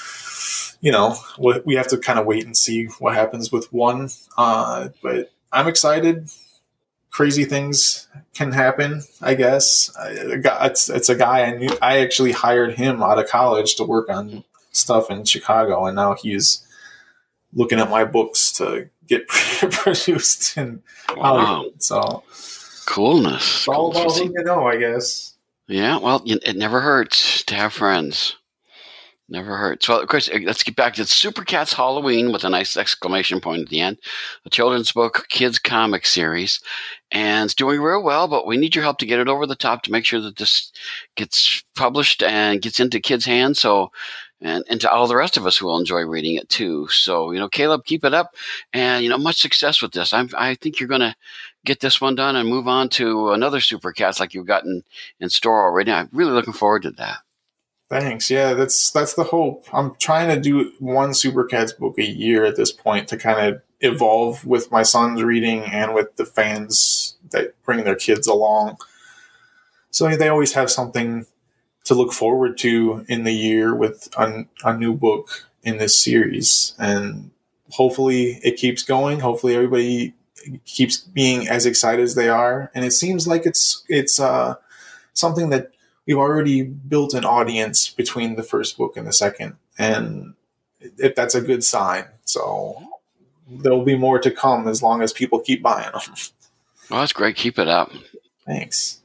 you know, we have to kind of wait and see what happens with one. Uh, but I'm excited. Crazy things can happen, I guess. It's, it's a guy I knew. I actually hired him out of college to work on stuff in Chicago, and now he's looking at my books to get produced in Hollywood. Wow. So coolness. It's all about who you know, I guess. Yeah, well, it never hurts to have friends. Never hurts. Well, of course, let's get back to Super Cats Halloween with a nice exclamation point at the end. A children's book, kids comic series, and it's doing real well, but we need your help to get it over the top to make sure that this gets published and gets into kids' hands. So, and, and to all the rest of us who will enjoy reading it too. So, you know, Caleb, keep it up, and, you know, much success with this. I'm, I think you're going to get this one done and move on to another Super Cats like you've gotten in store already. I'm really looking forward to that. Thanks. Yeah, that's that's the hope. I'm trying to do one Super Cats book a year at this point to kind of evolve with my son's reading and with the fans that bring their kids along. So they always have something to look forward to in the year with a, a new book in this series. And hopefully it keeps going. Hopefully everybody keeps being as excited as they are. And it seems like it's it's uh, something that we've already built an audience between the first book and the second, and if that's a good sign. So there'll be more to come as long as people keep buying them. Well, that's great. Keep it up. Thanks.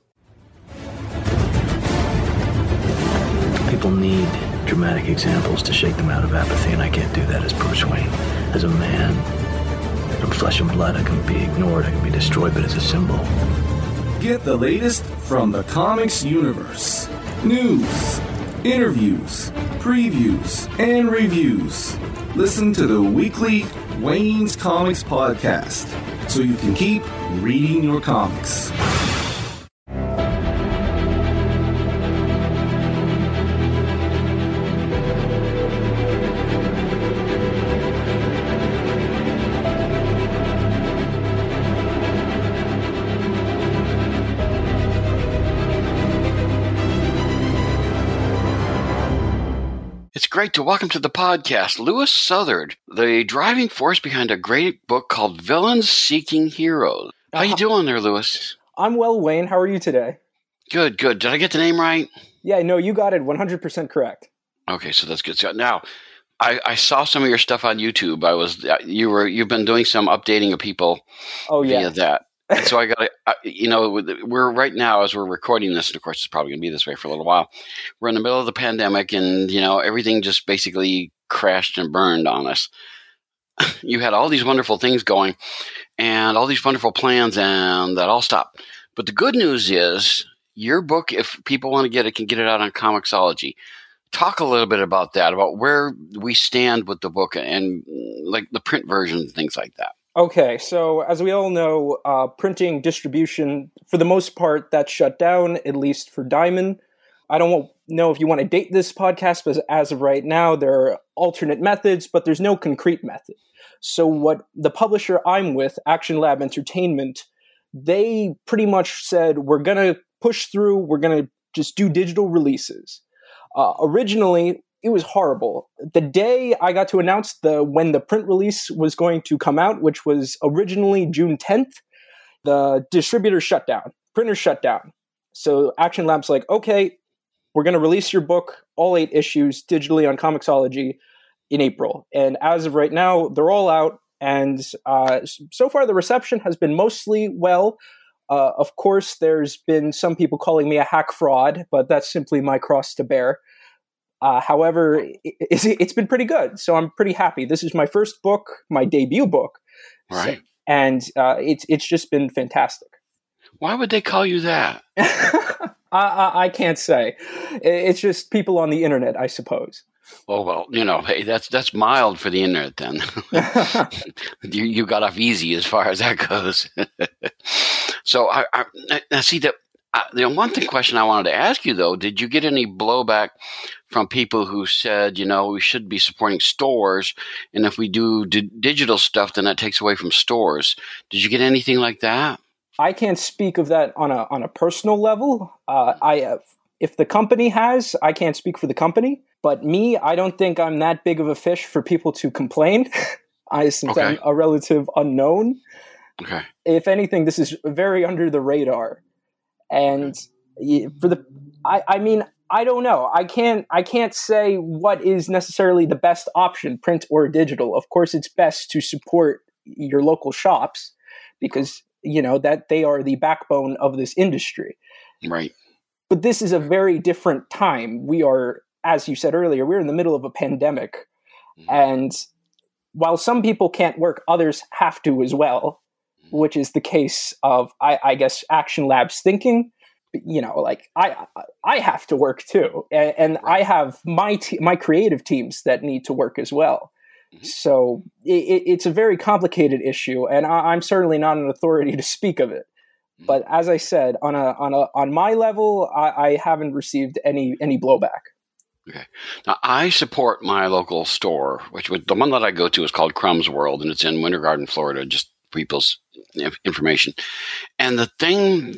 People need dramatic examples to shake them out of apathy, and I can't do that as Bruce Wayne. As a man, I'm flesh and blood. I can be ignored. I can be destroyed, but as a symbol. Get the latest from the comics universe. News, interviews, previews, and reviews. Listen to the weekly Wayne's Comics podcast so you can keep reading your comics. Great to welcome to the podcast Louis Southard, the driving force behind a great book called Villains Seeking Heroes. How you doing there, Louis? I'm well, Wayne. How are you today? Good, good. Did I get the name right? Yeah, no, you got it one hundred percent correct. Okay, so that's good. So now, I, I saw some of your stuff on YouTube. I was you were you've been doing some updating of people. Oh yeah, via that. And so I got to, you know, we're right now as we're recording this, and of course it's probably going to be this way for a little while. We're in the middle of the pandemic, and you know everything just basically crashed and burned on us. You had all these wonderful things going, and all these wonderful plans, and that all stopped. But the good news is, your book, if people want to get it, can get it out on Comixology. Talk a little bit about that, about where we stand with the book, and like the print version and things like that. Okay, so as we all know, uh, printing distribution, for the most part, that's shut down, at least for Diamond. I don't know if you want to date this podcast, but as of right now, there are alternate methods, but there's no concrete method. So what the publisher I'm with, Action Lab Entertainment, they pretty much said, we're going to push through, we're going to just do digital releases. Uh, originally, it was horrible. The day I got to announce the when the print release was going to come out, which was originally June tenth, the distributor shut down, printer shut down. So Action Lab's like, okay, we're going to release your book, all eight issues, digitally on Comixology in April. And as of right now, they're all out. And uh, so far, the reception has been mostly well. Uh, of course, there's been some people calling me a hack fraud, but that's simply my cross to bear. Uh, however, it, it's, it's been pretty good. So I'm pretty happy. This is my first book, my debut book. Right. So, and uh, it's it's just been fantastic. Why would they call you that? I, I, I can't say. It's just people on the internet, I suppose. Oh, well, you know, hey, that's that's mild for the internet then. you you got off easy as far as that goes. So I, I, I see that. Uh, the one thing question I wanted to ask you, though, did you get any blowback from people who said, you know, we should be supporting stores, and if we do d- digital stuff, then that takes away from stores? Did you get anything like that? I can't speak of that on a on a personal level. Uh, I have, if the company has, I can't speak for the company. But me, I don't think I'm that big of a fish for people to complain. I since okay. I'm a relative unknown. Okay. If anything, this is very under the radar. And for the, I, I mean, I don't know. I can't, I can't say what is necessarily the best option, print or digital. Of course, it's best to support your local shops because, you know, that they are the backbone of this industry. Right. But this is a very different time. We are, as you said earlier, we're in the middle of a pandemic. Mm-hmm. And while some people can't work, others have to as well. Which is the case of, I, I guess, Action Lab's thinking. You know, like I, I have to work too, and, and I have my te- my creative teams that need to work as well. Mm-hmm. So it, it's a very complicated issue, and I, I'm certainly not an authority to speak of it. Mm-hmm. But as I said, on a on a on my level, I, I haven't received any any blowback. Okay. Now, I support my local store, which would, the one that I go to is called Crumbs World, and it's in Winter Garden, Florida, just people's information. And the thing,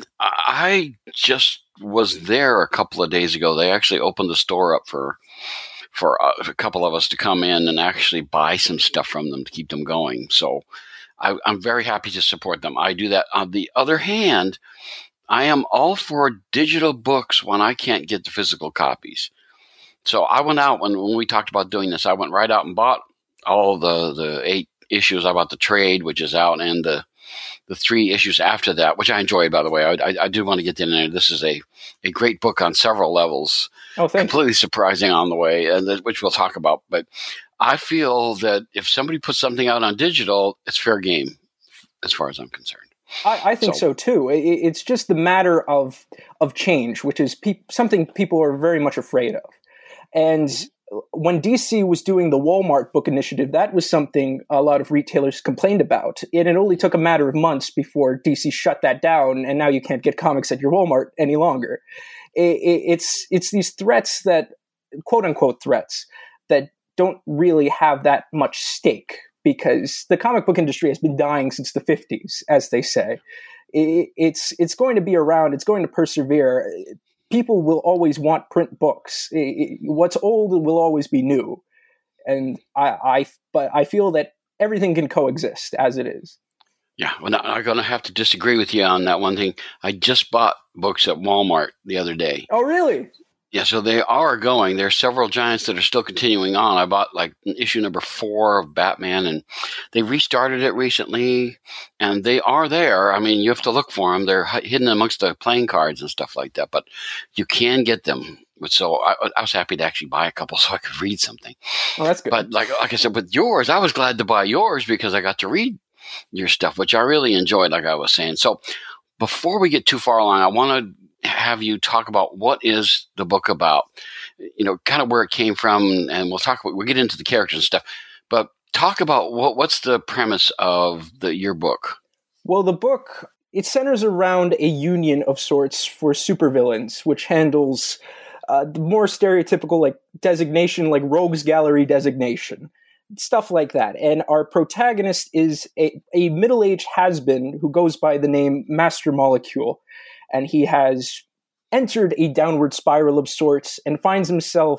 I just was there a couple of days ago. They actually opened the store up for for a, a couple of us to come in and actually buy some stuff from them to keep them going. So I, I'm very happy to support them. I do that. On the other hand, I am all for digital books when I can't get the physical copies. So I went out when, when we talked about doing this, I went right out and bought all the, the eight issues. I bought the trade, which is out, and the the three issues after that, which I enjoy, by the way. I, I, I do want to get in there. This is a, a great book on several levels. Oh, thanks. Completely surprising on the way, and th- which we'll talk about. But I feel that if somebody puts something out on digital, it's fair game, as far as I'm concerned. I, I think so, so too. It, it's just the matter of of change, which is pe- something people are very much afraid of. And when D C was doing the Walmart book initiative, that was something a lot of retailers complained about. And it only took a matter of months before D C shut that down, and now you can't get comics at your Walmart any longer. It, it, it's it's these threats that, quote unquote threats, that don't really have that much stake, because the comic book industry has been dying since the fifties, as they say. It, it's it's going to be around. It's going to persevere. People will always want print books. It, it, what's old will always be new, and I, I, but I feel that everything can coexist as it is. Yeah, well, I'm going to have to disagree with you on that one thing. I just bought books at Walmart the other day. Oh, really? Yeah, so they are going. There are several giants that are still continuing on. I bought like issue number four of Batman, and they restarted it recently, and they are there. I mean, you have to look for them. They're hidden amongst the playing cards and stuff like that, but you can get them. So I, I was happy to actually buy a couple so I could read something. Oh, that's good. But like, like I said, with yours, I was glad to buy yours because I got to read your stuff, which I really enjoyed, like I was saying. So before we get too far along, I want to have you talk about what is the book about, you know, kind of where it came from, and we'll talk, we'll get into the characters and stuff, but talk about what what's the premise of the your book. Well, the book, it centers around a union of sorts for supervillains, which handles uh, the more stereotypical like designation, like rogues gallery designation, stuff like that. And our protagonist is a, a middle-aged has-been who goes by the name Master Molecule. And he has entered a downward spiral of sorts and finds himself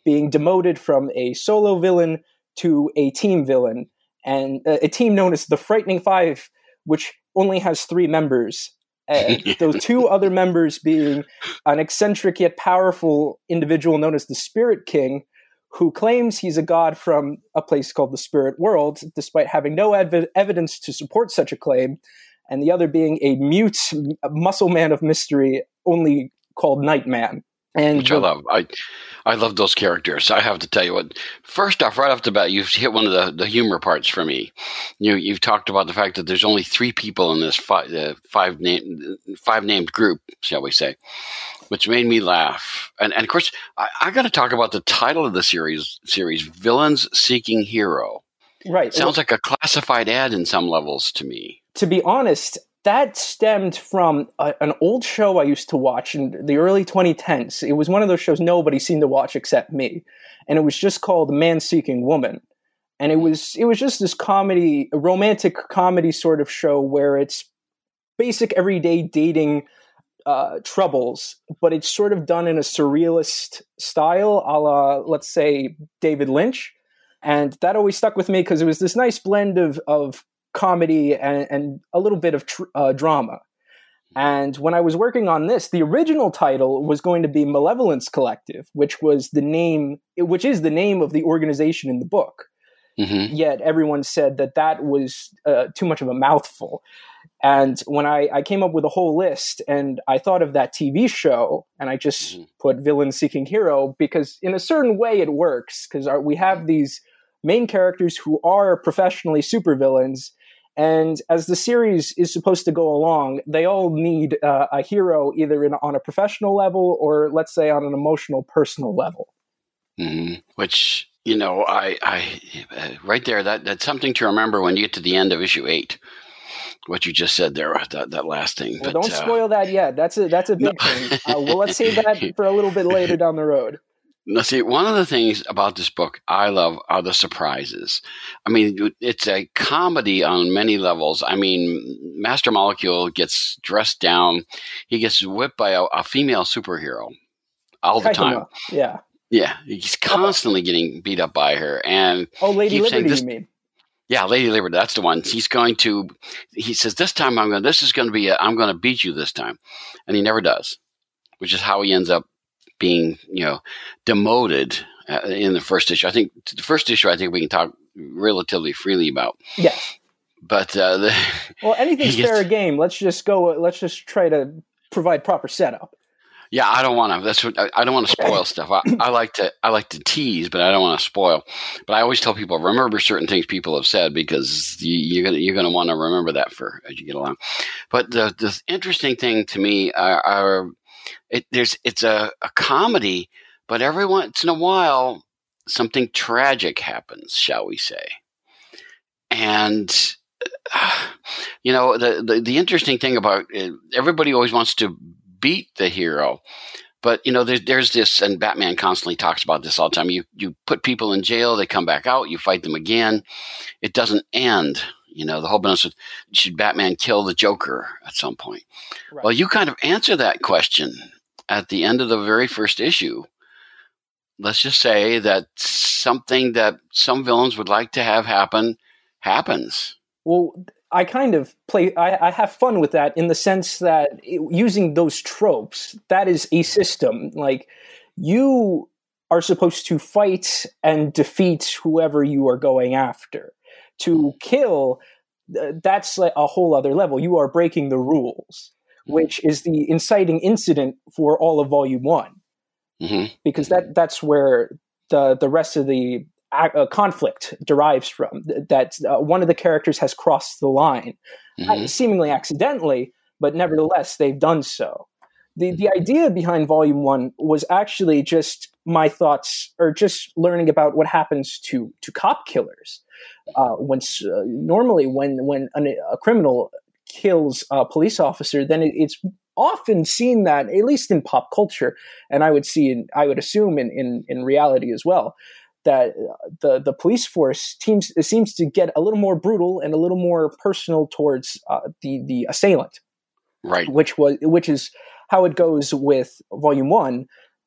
being demoted from a solo villain to a team villain, and uh, a team known as the Frightening Five, which only has three members. Uh, those two other members being an eccentric yet powerful individual known as the Spirit King, who claims he's a god from a place called the Spirit World, despite having no ev- evidence to support such a claim, and the other being a mute muscle man of mystery only called Nightman. And Which the, I love. I I love those characters. I have to tell you what. First off, right off the bat, you've hit one of the, the humor parts for me. You you've talked about the fact that there's only three people in this five uh, five name five named group, shall we say, which made me laugh. And and of course, I, I got to talk about the title of the series series: Villains Seeking Hero. right. It sounds like a classified ad in some levels to me. To be honest, that stemmed from a, an old show I used to watch in the early twenty tens. It was one of those shows nobody seemed to watch except me. And it was just called Man Seeking Woman. And it was it was just this comedy, a romantic comedy sort of show where it's basic everyday dating uh, troubles, but it's sort of done in a surrealist style, a la, let's say, David Lynch. And that always stuck with me because it was this nice blend of of comedy and, and a little bit of tr- uh, drama. And when I was working on this, the original title was going to be Malevolence Collective, which was the name, which is the name of the organization in the book. Mm-hmm. Yet everyone said that that was uh, too much of a mouthful. And when I, I came up with a whole list and I thought of that T V show and I just mm-hmm. put Villain Seeking Hero because in a certain way it works because we have these main characters who are professionally supervillains. And as the series is supposed to go along, they all need uh, a hero either in, on a professional level or, let's say, on an emotional, personal level. Mm-hmm. Which, you know, I, I uh, right there, that that's something to remember when you get to the end of issue eight. What you just said there, that, that last thing. Well, but, don't uh, spoil that yet. That's a that's a big no. thing. Uh, well, let's save that for a little bit later down the road. Now, see, one of the things about this book I love are the surprises. I mean, it's a comedy on many levels. I mean, Master Molecule gets dressed down. He gets whipped by a, a female superhero all the time. Yeah. Yeah. He's constantly getting beat up by her. And oh, Lady Liberty, this, you mean? Yeah, Lady Liberty. That's the one. He's going to, he says, this time I'm going to, this is going to be, a, I'm going to beat you this time. And he never does, which is how he ends up being, you know, demoted uh, in the first issue. I think the first issue, I think we can talk relatively freely about. Yes. But uh, the, well, anything's gets, fair game. Let's just go. Let's just try to provide proper setup. Yeah, I don't want to. That's what I, I don't want to spoil stuff. I, I like to. I like to tease, but I don't want to spoil. But I always tell people remember certain things people have said because you, you're gonna you're gonna want to remember that for as you get along. But the the interesting thing to me are. are It, there's it's a, a comedy, but every once in a while, something tragic happens, shall we say? And uh, you know, the, the the interesting thing about it, everybody always wants to beat the hero, but you know, there's there's this, and Batman constantly talks about this all the time. You you put people in jail, they come back out, you fight them again. It doesn't end. You know, the whole business of should Batman kill the Joker at some point? Right. Well, you kind of answer that question at the end of the very first issue. Let's just say that something that some villains would like to have happen happens. Well, I kind of play, I, I have fun with that in the sense that it, using those tropes, that is a system. Like, you are supposed to fight and defeat whoever you are going after. To kill, that's like a whole other level. You are breaking the rules, which is the inciting incident for all of Volume One, mm-hmm. because that that's where the the rest of the uh, conflict derives from. That uh, one of the characters has crossed the line, mm-hmm. seemingly accidentally, but nevertheless they've done so. The the idea behind Volume One was actually just my thoughts, or just learning about what happens to to cop killers. Uh, when uh, normally when when an, a criminal kills a police officer, then it, it's often seen that, at least in pop culture, and I would see, in, I would assume in, in in reality as well, that the the police force teams seems to get a little more brutal and a little more personal towards uh, the the assailant, right? Which was which is how it goes with Volume One.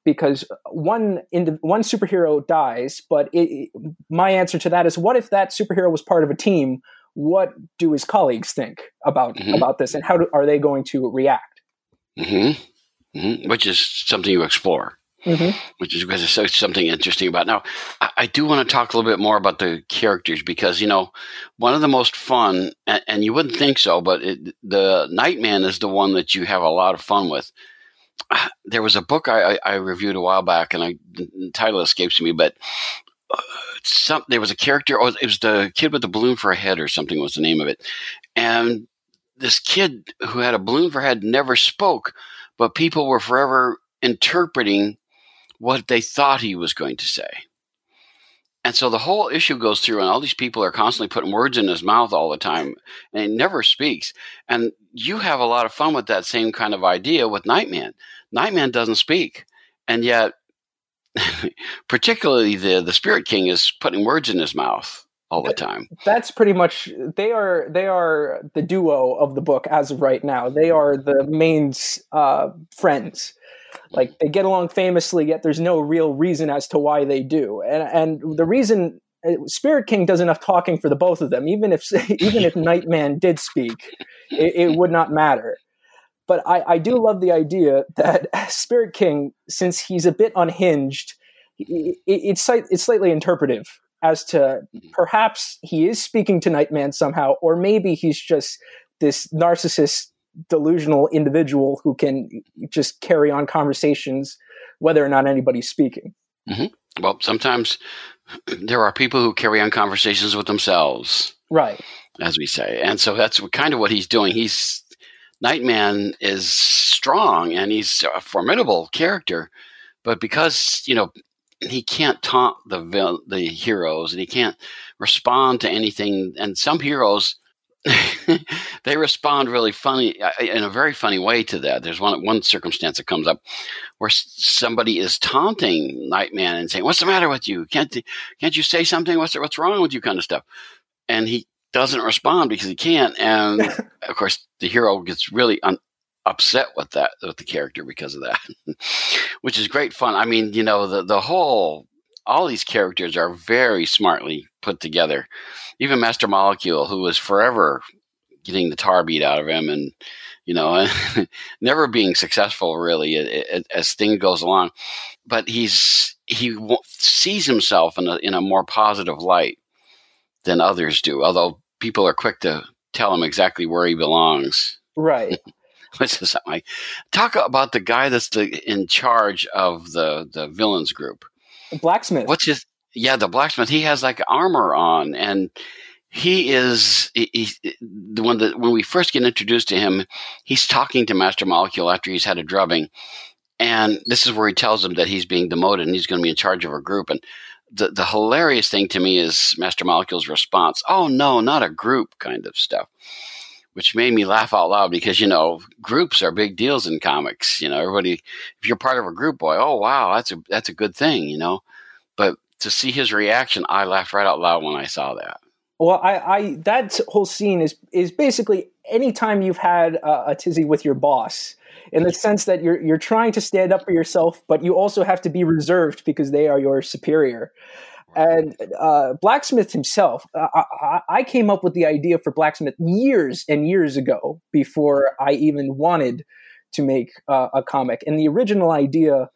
because one in one superhero dies, but it, my answer to that is, what if that superhero was part of a team? What do his colleagues think about mm-hmm. about this, and how do, are they going to react? Mm-hmm. Mm-hmm. Which is something you explore. Mm-hmm. Which is, which is something interesting about. Now, I, I do want to talk a little bit more about the characters, because, you know, one of the most fun, and, and you wouldn't think so, but it, the Nightman is the one that you have a lot of fun with. There was a book I, I, I reviewed a while back, and I, the title escapes me, but uh, some, there was a character, oh, it was the kid with the balloon for a head or something was the name of it. And this kid who had a balloon for a head never spoke, but people were forever interpreting what they thought he was going to say. And so the whole issue goes through, and all these people are constantly putting words in his mouth all the time, and he never speaks. And you have a lot of fun with that same kind of idea with Nightman. Nightman doesn't speak, and yet particularly the, the Spirit King is putting words in his mouth all the time. That's pretty much, they are they are the duo of the book as of right now. They are the main uh, friends. Like, they get along famously, yet there's no real reason as to why they do. And and the reason, Spirit King does enough talking for the both of them. Even if even if Nightman did speak, it, it would not matter. But I, I do love the idea that Spirit King, since he's a bit unhinged, it, it's it's slightly interpretive as to perhaps he is speaking to Nightman somehow, or maybe he's just this narcissist, delusional individual who can just carry on conversations whether or not anybody's speaking. Mm-hmm. Well, sometimes there are people who carry on conversations with themselves, right, as we say. And so that's kind of what he's doing. He's Nightman is strong and he's a formidable character, but because, you know, he can't taunt the the heroes, and he can't respond to anything, and some heroes they respond really funny, in a very funny way to that. There's one one circumstance that comes up where somebody is taunting Nightman and saying, "What's the matter with you? Can't can't you say something? What's what's wrong with you?" kind of stuff. And he doesn't respond because he can't. And of course, the hero gets really un- upset with that, with the character because of that, which is great fun. I mean, you know, the the whole. All these characters are very smartly put together. Even Master Molecule, who was forever getting the tar beat out of him, and you know, never being successful really as things goes along. But he's he sees himself in a in a more positive light than others do. Although people are quick to tell him exactly where he belongs. Right. Which is something like, talk about the guy that's the, in charge of the the villains group. Blacksmith. What's his? Yeah, the blacksmith. He has like armor on, and he is he, he, the one that when we first get introduced to him, he's talking to Master Molecule after he's had a drubbing, and this is where he tells him that he's being demoted and he's going to be in charge of a group. And the the hilarious thing to me is Master Molecule's response: "Oh no, not a group," kind of stuff. Which made me laugh out loud because, you know, groups are big deals in comics. You know, everybody, if you're part of a group, boy, oh, wow, that's a that's a good thing, you know. But to see his reaction, I laughed right out loud when I saw that. Well, I, I that whole scene is is basically anytime you've had a, a tizzy with your boss, in the sense that you're you're trying to stand up for yourself, but you also have to be reserved because they are your superior. And uh, Blacksmith himself, uh, I, I came up with the idea for Blacksmith years and years ago before I even wanted to make uh, a comic. And the original idea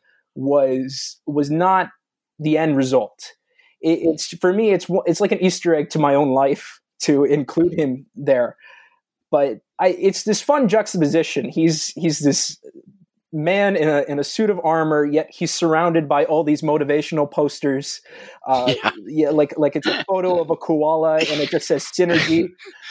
was was not the end result. It, it's for me, it's it's like an Easter egg to my own life to include him there. But I, it's this fun juxtaposition. He's he's this man in a in a suit of armor, yet he's surrounded by all these motivational posters. Uh, yeah. yeah, like like it's a photo of a koala, and it just says synergy.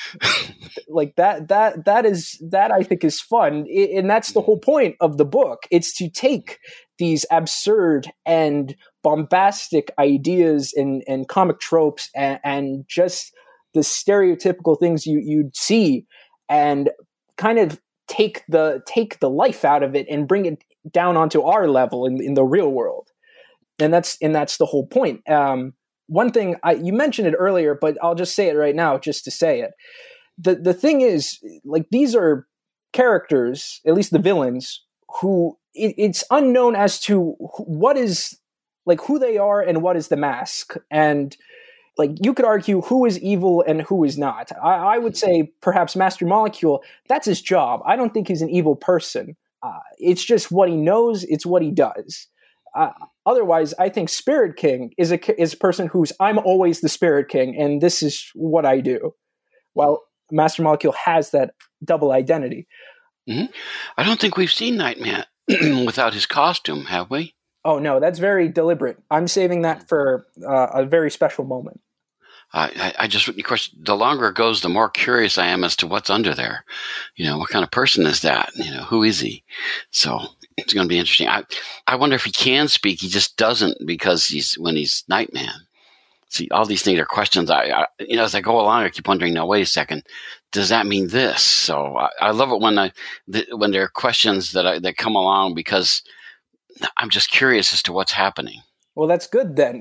Like that that that is that I think is fun, it, and that's the whole point of the book. It's to take these absurd and bombastic ideas and and comic tropes and, and just the stereotypical things you you'd see, and kind of take the take the life out of it and bring it down onto our level in, in the real world. And that's and that's the whole point. Um, one thing I, you mentioned it earlier, but I'll just say it right now just to say it. The the thing is, like, these are characters, at least the villains, who it, it's unknown as to what is, like, who they are and what is the mask. And, like, you could argue who is evil and who is not. I, I would say perhaps Master Molecule, that's his job. I don't think he's an evil person. Uh, it's just what he knows. It's what he does. Uh, otherwise, I think Spirit King is a, is a person who's, I'm always the Spirit King, and this is what I do. While Master Molecule has that double identity. Mm-hmm. I don't think we've seen Nightman without his costume, have we? Oh, no, that's very deliberate. I'm saving that for uh, a very special moment. I, I just, of course, the longer it goes, the more curious I am as to what's under there. You know, what kind of person is that? You know, who is he? So it's going to be interesting. I, I wonder if he can speak. He just doesn't, because he's when he's Nightman. See, all these things are questions. I, I you know, as I go along, I keep wondering. Now, wait a second. Does that mean this? So I, I love it when I the, when there are questions that I, that come along, because I'm just curious as to what's happening. Well, that's good then.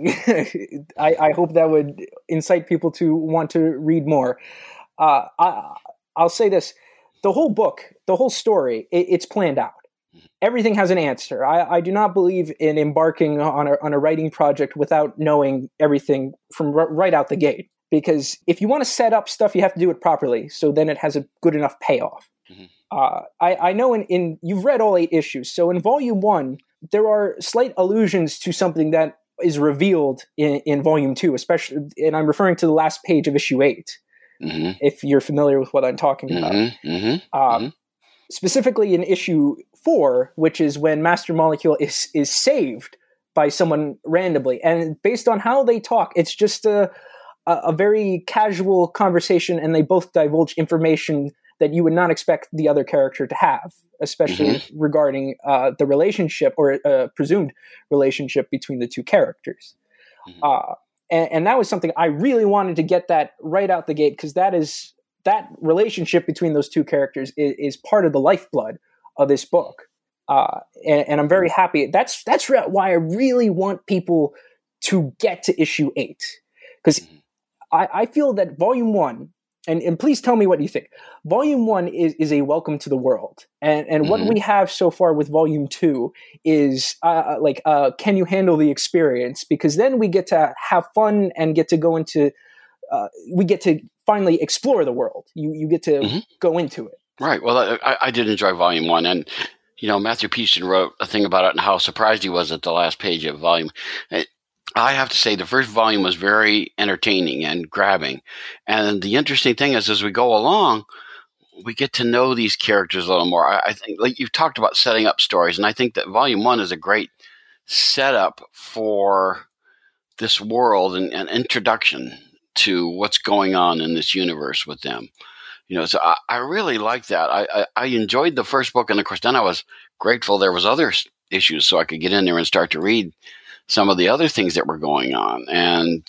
I, I hope that would incite people to want to read more. Uh, I, I'll say this. The whole book, the whole story, it, it's planned out. Everything has an answer. I, I do not believe in embarking on a, on a writing project without knowing everything from r- right out the gate. Because if you want to set up stuff, you have to do it properly. So then it has a good enough payoff. Mm-hmm. Uh, I, I know in, in you've read all eight issues. So in volume one, there are slight allusions to something that is revealed in, in volume two, especially, and I'm referring to the last page of issue eight, mm-hmm. if you're familiar with what I'm talking about. Mm-hmm. Mm-hmm. Um, mm-hmm. Specifically in issue four, which is when Master Molecule is, is saved by someone randomly. And based on how they talk, it's just a, a, a very casual conversation, and they both divulge information that you would not expect the other character to have, especially mm-hmm. regarding uh, the relationship or uh, presumed relationship between the two characters. Mm-hmm. Uh, and, and that was something I really wanted to get that right out the gate, because that is that relationship between those two characters is, is part of the lifeblood of this book. Uh, and, and I'm very happy. That's that's why I really want people to get to issue eight, because mm-hmm. I, I feel that volume one, And, and please tell me what you think. Volume one is, is a welcome to the world. And and mm-hmm. what we have so far with volume two is uh, like, uh, can you handle the experience? Because then we get to have fun and get to go into, uh, we get to finally explore the world. You you get to mm-hmm. go into it. Right. Well, I, I did enjoy volume one. And, you know, Matthew Peachton wrote a thing about it and how surprised he was at the last page of volume. It, I have to say the first volume was very entertaining and grabbing. And the interesting thing is, as we go along, we get to know these characters a little more. I, I think, like you've talked about setting up stories, and I think that volume one is a great setup for this world and an introduction to what's going on in this universe with them. You know, so I, I really like that. I, I, I enjoyed the first book, and of course, then I was grateful there was other issues so I could get in there and start to read some of the other things that were going on. And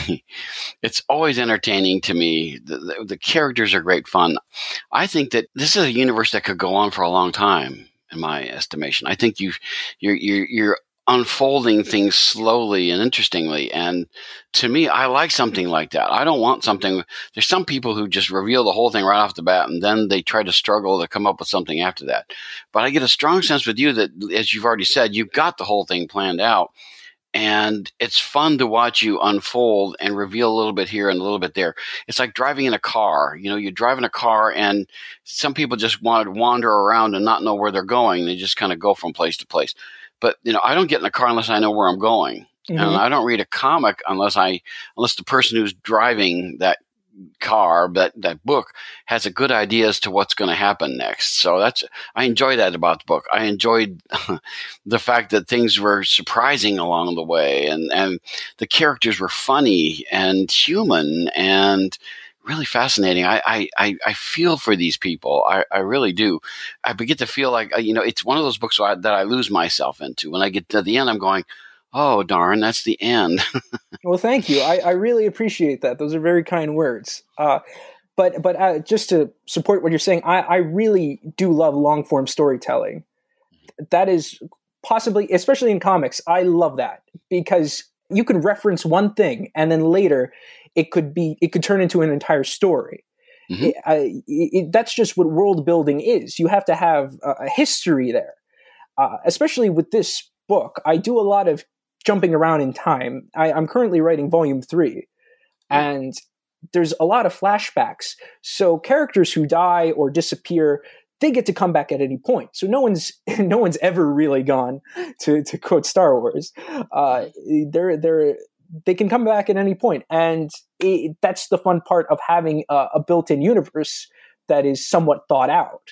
it's always entertaining to me. The, the, the characters are great fun. I think that this is a universe that could go on for a long time, in my estimation. I think you, you're, you're, you're unfolding things slowly and interestingly. And to me, I like something like that. I don't want something, there's some people who just reveal the whole thing right off the bat, and then they try to struggle to come up with something after that. But I get a strong sense with you that, as you've already said, you've got the whole thing planned out. And it's fun to watch you unfold and reveal a little bit here and a little bit there. It's like driving in a car. You know, you're driving a car, and some people just want to wander around and not know where they're going. They just kind of go from place to place. But, you know, I don't get in a car unless I know where I'm going. Mm-hmm. And I don't read a comic unless I, unless the person who's driving that car, that, that book, has a good idea as to what's going to happen next. So that's, I enjoy that about the book. I enjoyed the fact that things were surprising along the way, and, and the characters were funny and human and really fascinating. I, I, I feel for these people. I, I really do. I begin to feel like, you know, it's one of those books that I lose myself into. When I get to the end, I'm going, oh, darn, that's the end. Well, thank you. I, I really appreciate that. Those are very kind words. Uh, but but uh, just to support what you're saying, I, I really do love long-form storytelling. That is possibly, especially in comics, I love that, because you can reference one thing and then later it could be it could turn into an entire story. Mm-hmm. It, uh, it, that's just what world building is. You have to have a, a history there. uh, especially with this book, I do a lot of jumping around in time. I, I'm currently writing volume three, and there's a lot of flashbacks. So characters who die or disappear, they get to come back at any point. So no one's no one's ever really gone, to to quote Star Wars. Uh, they're they're they can come back at any point, and it, that's the fun part of having a, a built-in universe that is somewhat thought out.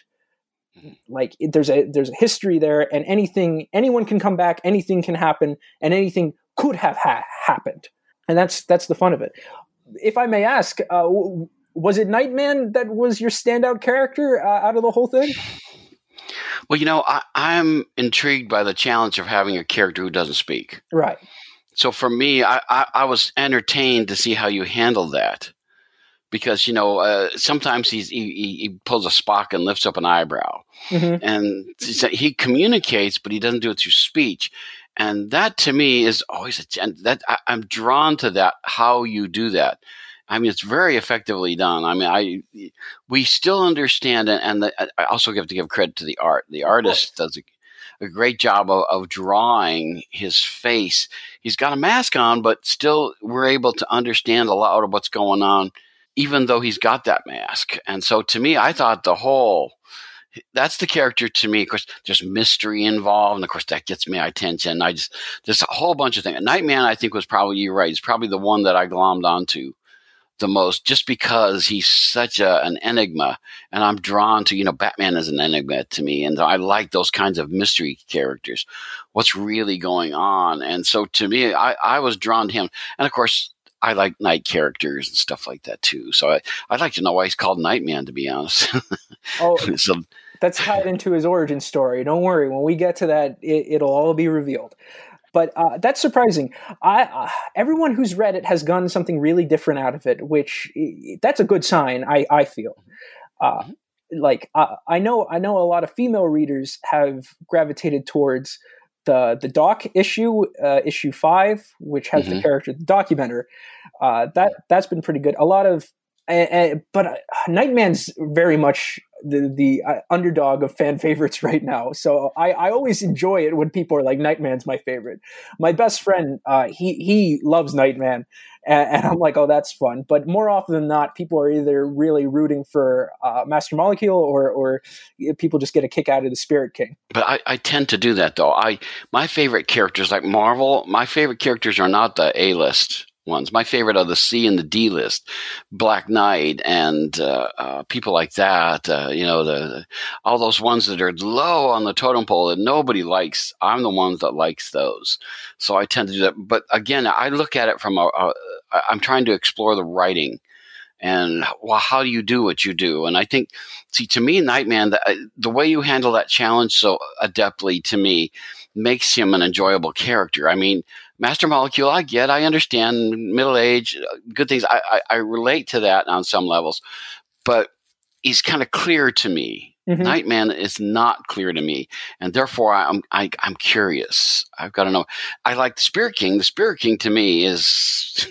Like it, there's a there's a history there, and anything anyone can come back, anything can happen, and anything could have ha- happened, and that's that's the fun of it. If I may ask, uh, was it Nightman that was your standout character uh, out of the whole thing? Well, you know, I, I'm intrigued by the challenge of having a character who doesn't speak. Right. So for me, I, I, I was entertained to see how you handle that. Because, you know, uh, sometimes he's, he, he pulls a Spock and lifts up an eyebrow. Mm-hmm. And he communicates, but he doesn't do it through speech. And that to me is always a, that I, I'm drawn to that, how you do that. I mean, it's very effectively done. I mean, I we still understand it. And the, I also have to give credit to the art. The artist does a a great job of, of drawing his face. He's got a mask on, but still we're able to understand a lot of what's going on, even though he's got that mask. And so to me, I thought the whole, that's the character to me. Of course, there's mystery involved. And of course, that gets my attention. I just, there's a whole bunch of things. Nightman, I think was probably, you're right. He's probably the one that I glommed onto the most, just because he's such a, an enigma, and I'm drawn to, you know, Batman is an enigma to me. And I like those kinds of mystery characters. What's really going on? And so to me, I, I was drawn to him. And of course, I like night characters and stuff like that too. So I, I'd like to know why he's called Nightman, to be honest. Oh, so, that's tied into his origin story. Don't worry. When we get to that, it, it'll all be revealed. But uh, that's surprising. I uh, everyone who's read it has gotten something really different out of it, which that's a good sign. I I feel uh, like uh, I know I know a lot of female readers have gravitated towards the the doc issue, uh, issue five, which has mm-hmm. the character the Documenter. Uh, that that's been pretty good. A lot of uh, uh, but uh, Nightman's very much the the uh, underdog of fan favorites right now. So I, I always enjoy it when people are like, Nightman's my favorite. My best friend, uh, he he loves Nightman, and, and I'm like, oh, that's fun. But more often than not, people are either really rooting for uh, Master Molecule, or or people just get a kick out of the Spirit King. But I, I tend to do that though. I my favorite characters, like Marvel, my favorite characters are not the A-list ones. My favorite are the C and the D list, Black Knight and uh, uh, people like that. Uh, you know, the, the all those ones that are low on the totem pole that nobody likes. I'm the ones that likes those, so I tend to do that. But again, I look at it from a, a I'm trying to explore the writing. And well, how do you do what you do? And I think, see, to me, Nightman, the, the way you handle that challenge so adeptly, to me, makes him an enjoyable character. I mean, Master Molecule, I get, I understand, middle age, good things. I, I, I relate to that on some levels, but he's kind of clear to me. Mm-hmm. Nightman is not clear to me, and therefore I'm I, I'm curious. I've got to know. I like the Spirit King. The Spirit King to me is,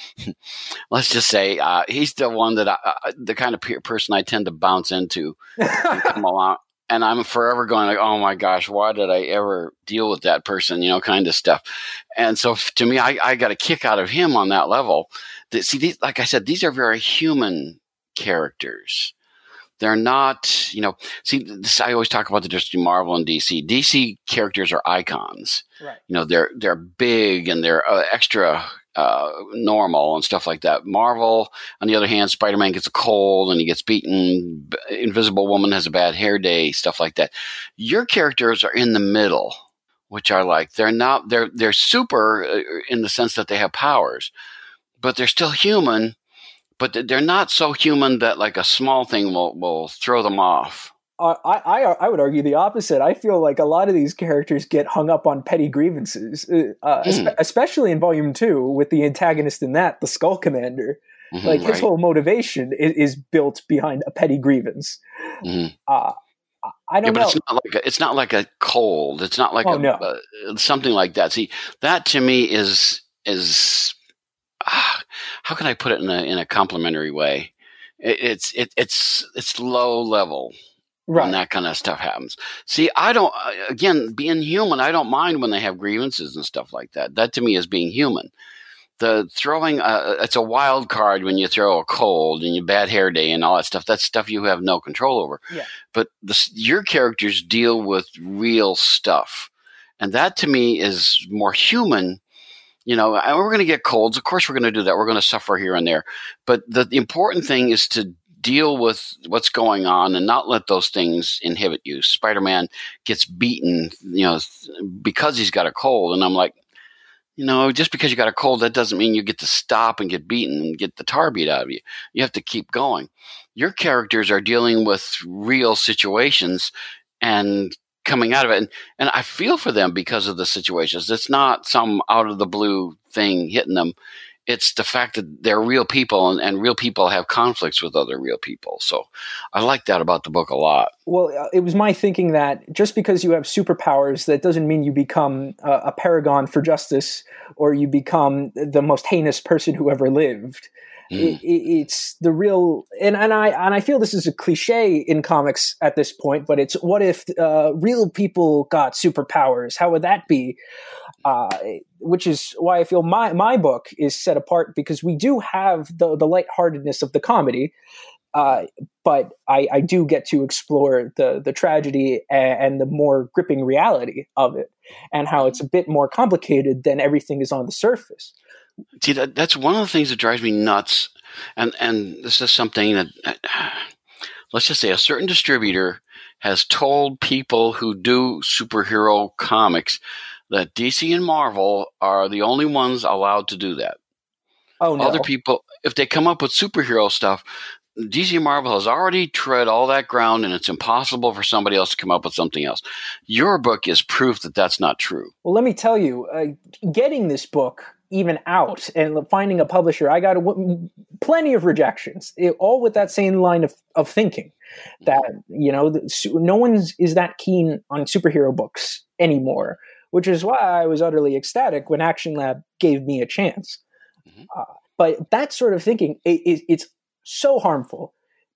let's just say, uh, he's the one that I, uh, the kind of pe- person I tend to bounce into and come along. And I'm forever going like, oh my gosh, why did I ever deal with that person? You know, kind of stuff. And so to me, I, I got a kick out of him on that level. The, see, these, like I said, these are very human characters. They're not, you know, see, this, I always talk about the difference between Marvel and D C. D C characters are icons. Right. You know, they're they're big and they're uh, extra uh, normal and stuff like that. Marvel, on the other hand, Spider-Man gets a cold and he gets beaten. Invisible Woman has a bad hair day, stuff like that. Your characters are in the middle, which I like. They're not, they're they're super in the sense that they have powers, but they're still human. But they're not so human that like a small thing will, will throw them off. Uh, I, I I would argue the opposite. I feel like a lot of these characters get hung up on petty grievances, uh, mm. especially in Volume Two with the antagonist in that, the Skull Commander. Mm-hmm, like his right. whole motivation is, is built behind a petty grievance. Mm-hmm. Uh, I don't yeah, but know. It's not like a, it's not like a cold. It's not like oh, a, no. uh, something like that. See, that to me is is. Ah, how can I put it in a in a complimentary way? It, it's it, it's it's low level. right. when that kind of stuff happens. See, I don't, again, being human, I don't mind when they have grievances and stuff like that. That to me is being human. The throwing, uh, it's a wild card when you throw a cold and your bad hair day and all that stuff. That's stuff you have no control over. Yeah. But the, your characters deal with real stuff. And that to me is more human. You know, we're going to get colds. Of course, we're going to do that. We're going to suffer here and there. But the, the important thing is to deal with what's going on and not let those things inhibit you. Spider-Man gets beaten, you know, because he's got a cold. And I'm like, you know, just because you got a cold, that doesn't mean you get to stop and get beaten and get the tar beat out of you. You have to keep going. Your characters are dealing with real situations and coming out of it. And, and I feel for them because of the situations. It's not some out of the blue thing hitting them. It's the fact that they're real people, and, and real people have conflicts with other real people. So I like that about the book a lot. Well, it was my thinking that just because you have superpowers, that doesn't mean you become a, a paragon for justice or you become the most heinous person who ever lived. Mm. It, it, it's the real, and, and I and I feel this is a cliche in comics at this point, but it's what if uh, real people got superpowers? How would that be? Uh, which is why I feel my, my book is set apart, because we do have the, the lightheartedness of the comedy, uh, but I, I do get to explore the, the tragedy and, and the more gripping reality of it, and how it's a bit more complicated than everything is on the surface. See, that, that's one of the things that drives me nuts, and, and this is something that, uh, let's just say a certain distributor has told people who do superhero comics that D C and Marvel are the only ones allowed to do that. Oh, no. Other people, if they come up with superhero stuff, D C and Marvel has already tread all that ground, and it's impossible for somebody else to come up with something else. Your book is proof that that's not true. Well, let me tell you, uh, getting this book even out and finding a publisher, I got a, w- plenty of rejections, it, all with that same line of, of thinking that, you know, the, no one is that keen on superhero books anymore. Which is why I was utterly ecstatic when Action Lab gave me a chance. Mm-hmm. Uh, but that sort of thinking, it, it, it's so harmful,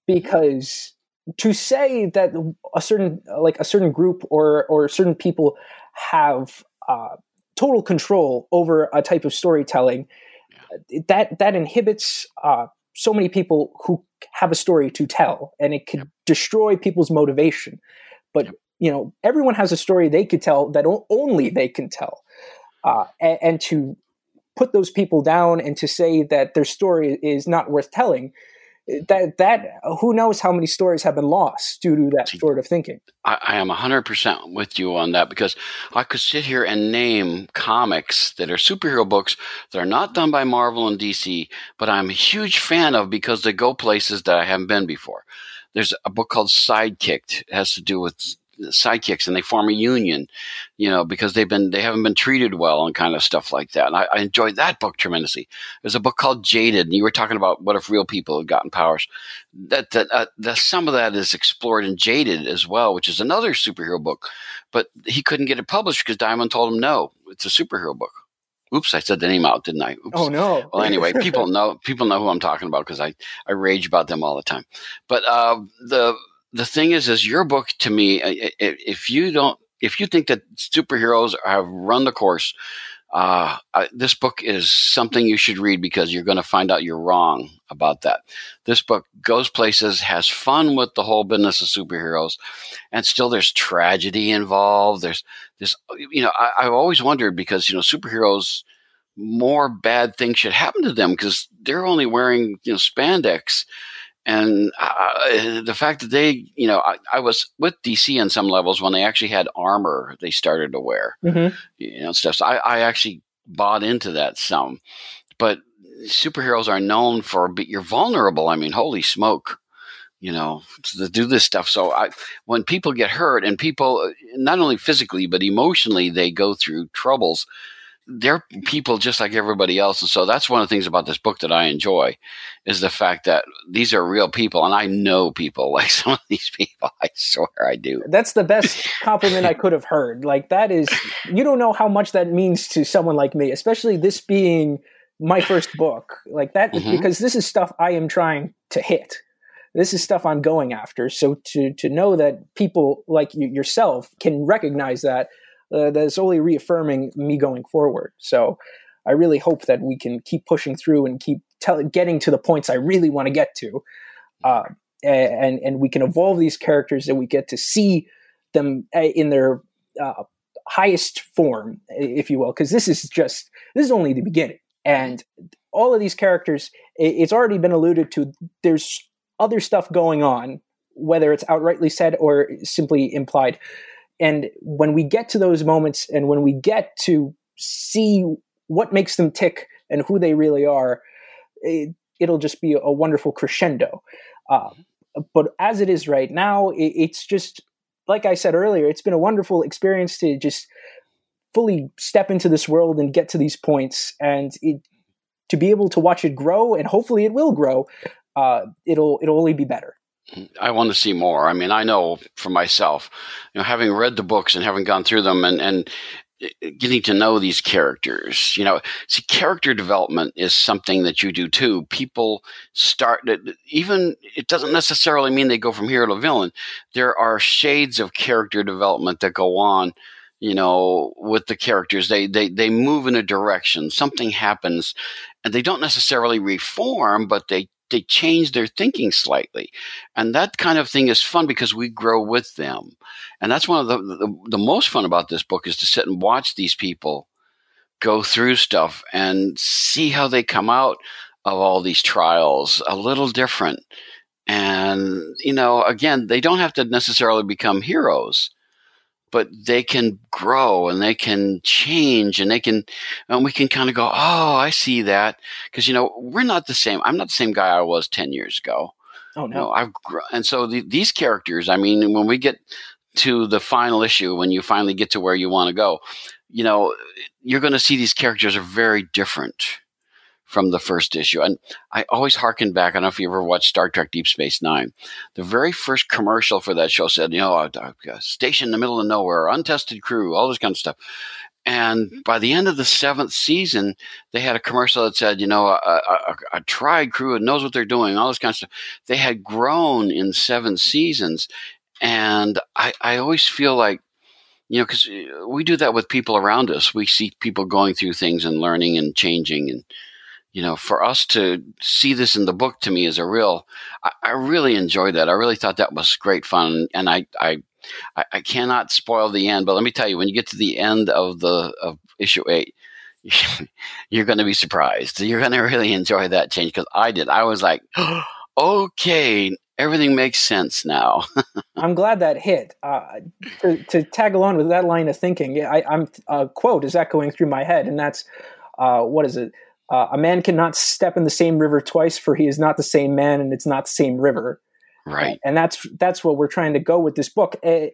because to say that a certain, like a certain group or or certain people have uh, total control over a type of storytelling, yeah. that that inhibits uh, so many people who have a story to tell, and it could yeah. destroy people's motivation. But yeah. you know, everyone has a story they could tell that only they can tell. Uh, and, and to put those people down and to say that their story is not worth telling, that, that who knows how many stories have been lost due to that sort of thinking. I, I am one hundred percent with you on that, because I could sit here and name comics that are superhero books that are not done by Marvel and D C, but I'm a huge fan of because they go places that I haven't been before. There's a book called Sidekicked. It has to do with sidekicks, and they form a union, you know, because they've been, they haven't been treated well and kind of stuff like that. And I, I enjoyed that book tremendously. There's a book called Jaded, and you were talking about what if real people had gotten powers. That, that, uh, the, some of that is explored in Jaded as well, which is another superhero book, but he couldn't get it published because Diamond told him, no, it's a superhero book. Oops, I said the name out, didn't I? Oops. Oh, no. Well, anyway, people know, people know who I'm talking about, because I, I rage about them all the time. But, uh, the, The thing is, is your book to me, if you don't, if you think that superheroes have run the course, uh, I, this book is something you should read, because you're going to find out you're wrong about that. This book goes places, has fun with the whole business of superheroes, and still there's tragedy involved. There's this, you know, I, I've always wondered, because, you know, superheroes, more bad things should happen to them because they're only wearing, you know, spandex. And uh, the fact that they, you know, I, I was with D C on some levels when they actually had armor they started to wear, mm-hmm. you know, stuff. So I, I actually bought into that some. But superheroes are known for be, you're vulnerable. I mean, holy smoke, you know, to do this stuff. So I, when people get hurt, and people not only physically but emotionally, they go through troubles. They're people just like everybody else. And so that's one of the things about this book that I enjoy, is the fact that these are real people. And I know people like some of these people. I swear I do. That's the best compliment I could have heard. Like, that is, you don't know how much that means to someone like me, especially this being my first book like that, mm-hmm. because this is stuff I am trying to hit. This is stuff I'm going after. So to to know that people like you, yourself can recognize that, uh, that's only reaffirming me going forward. So I really hope that we can keep pushing through and keep tell, getting to the points I really want to get to. Uh, and, and we can evolve these characters and we get to see them in their uh, highest form, if you will, because this is just, this is only the beginning. And all of these characters, it's already been alluded to, there's other stuff going on, whether it's outrightly said or simply implied. And when we get to those moments and when we get to see what makes them tick and who they really are, it, it'll just be a wonderful crescendo. Uh, but as it is right now, it, it's just, like I said earlier, it's been a wonderful experience to just fully step into this world and get to these points, and it, to be able to watch it grow, and hopefully it will grow. Uh, it'll it'll only be better. I want to see more. I mean, I know for myself, you know, having read the books and having gone through them, and and getting to know these characters, you know, see, character development is something that you do too. People start, even, it doesn't necessarily mean they go from hero to villain. There are shades of character development that go on, you know, with the characters. They, they, they move in a direction, something happens, and they don't necessarily reform, but they, they change their thinking slightly. And that kind of thing is fun because we grow with them. And that's one of the, the, the most fun about this book, is to sit and watch these people go through stuff and see how they come out of all these trials a little different. And, you know, again, they don't have to necessarily become heroes, but they can grow and they can change, and they can, and we can kind of go, oh, I see that. Because, you know, we're not the same. I'm not the same guy I was ten years ago. Oh, no. You know, I've gr- and so the, these characters, I mean, when we get to the final issue, when you finally get to where you want to go, you know, you're going to see these characters are very different from the first issue. And I always harken back. I don't know if you ever watched Star Trek Deep Space Nine. The very first commercial for that show said, you know, a, a station in the middle of nowhere, untested crew, all this kind of stuff. And by the end of the seventh season, they had a commercial that said, you know, a, a, a tried crew that knows what they're doing, all this kind of stuff. They had grown in seven seasons. And I, I always feel like, you know, because we do that with people around us. We see people going through things and learning and changing. And, you know, for us to see this in the book, to me, is a real, I, I really enjoyed that. I really thought that was great fun. And I, I, I cannot spoil the end, but let me tell you, when you get to the end of the of issue eight, you're going to be surprised. You're going to really enjoy that change, because I did. I was like, oh, okay, everything makes sense now. I'm glad that hit. Uh, to, to tag along with that line of thinking, I, I'm a quote is echoing through my head, and that's uh, what is it? Uh, a man cannot step in the same river twice, for he is not the same man, and it's not the same river. Right. And that's that's what we're trying to go with this book. Uh,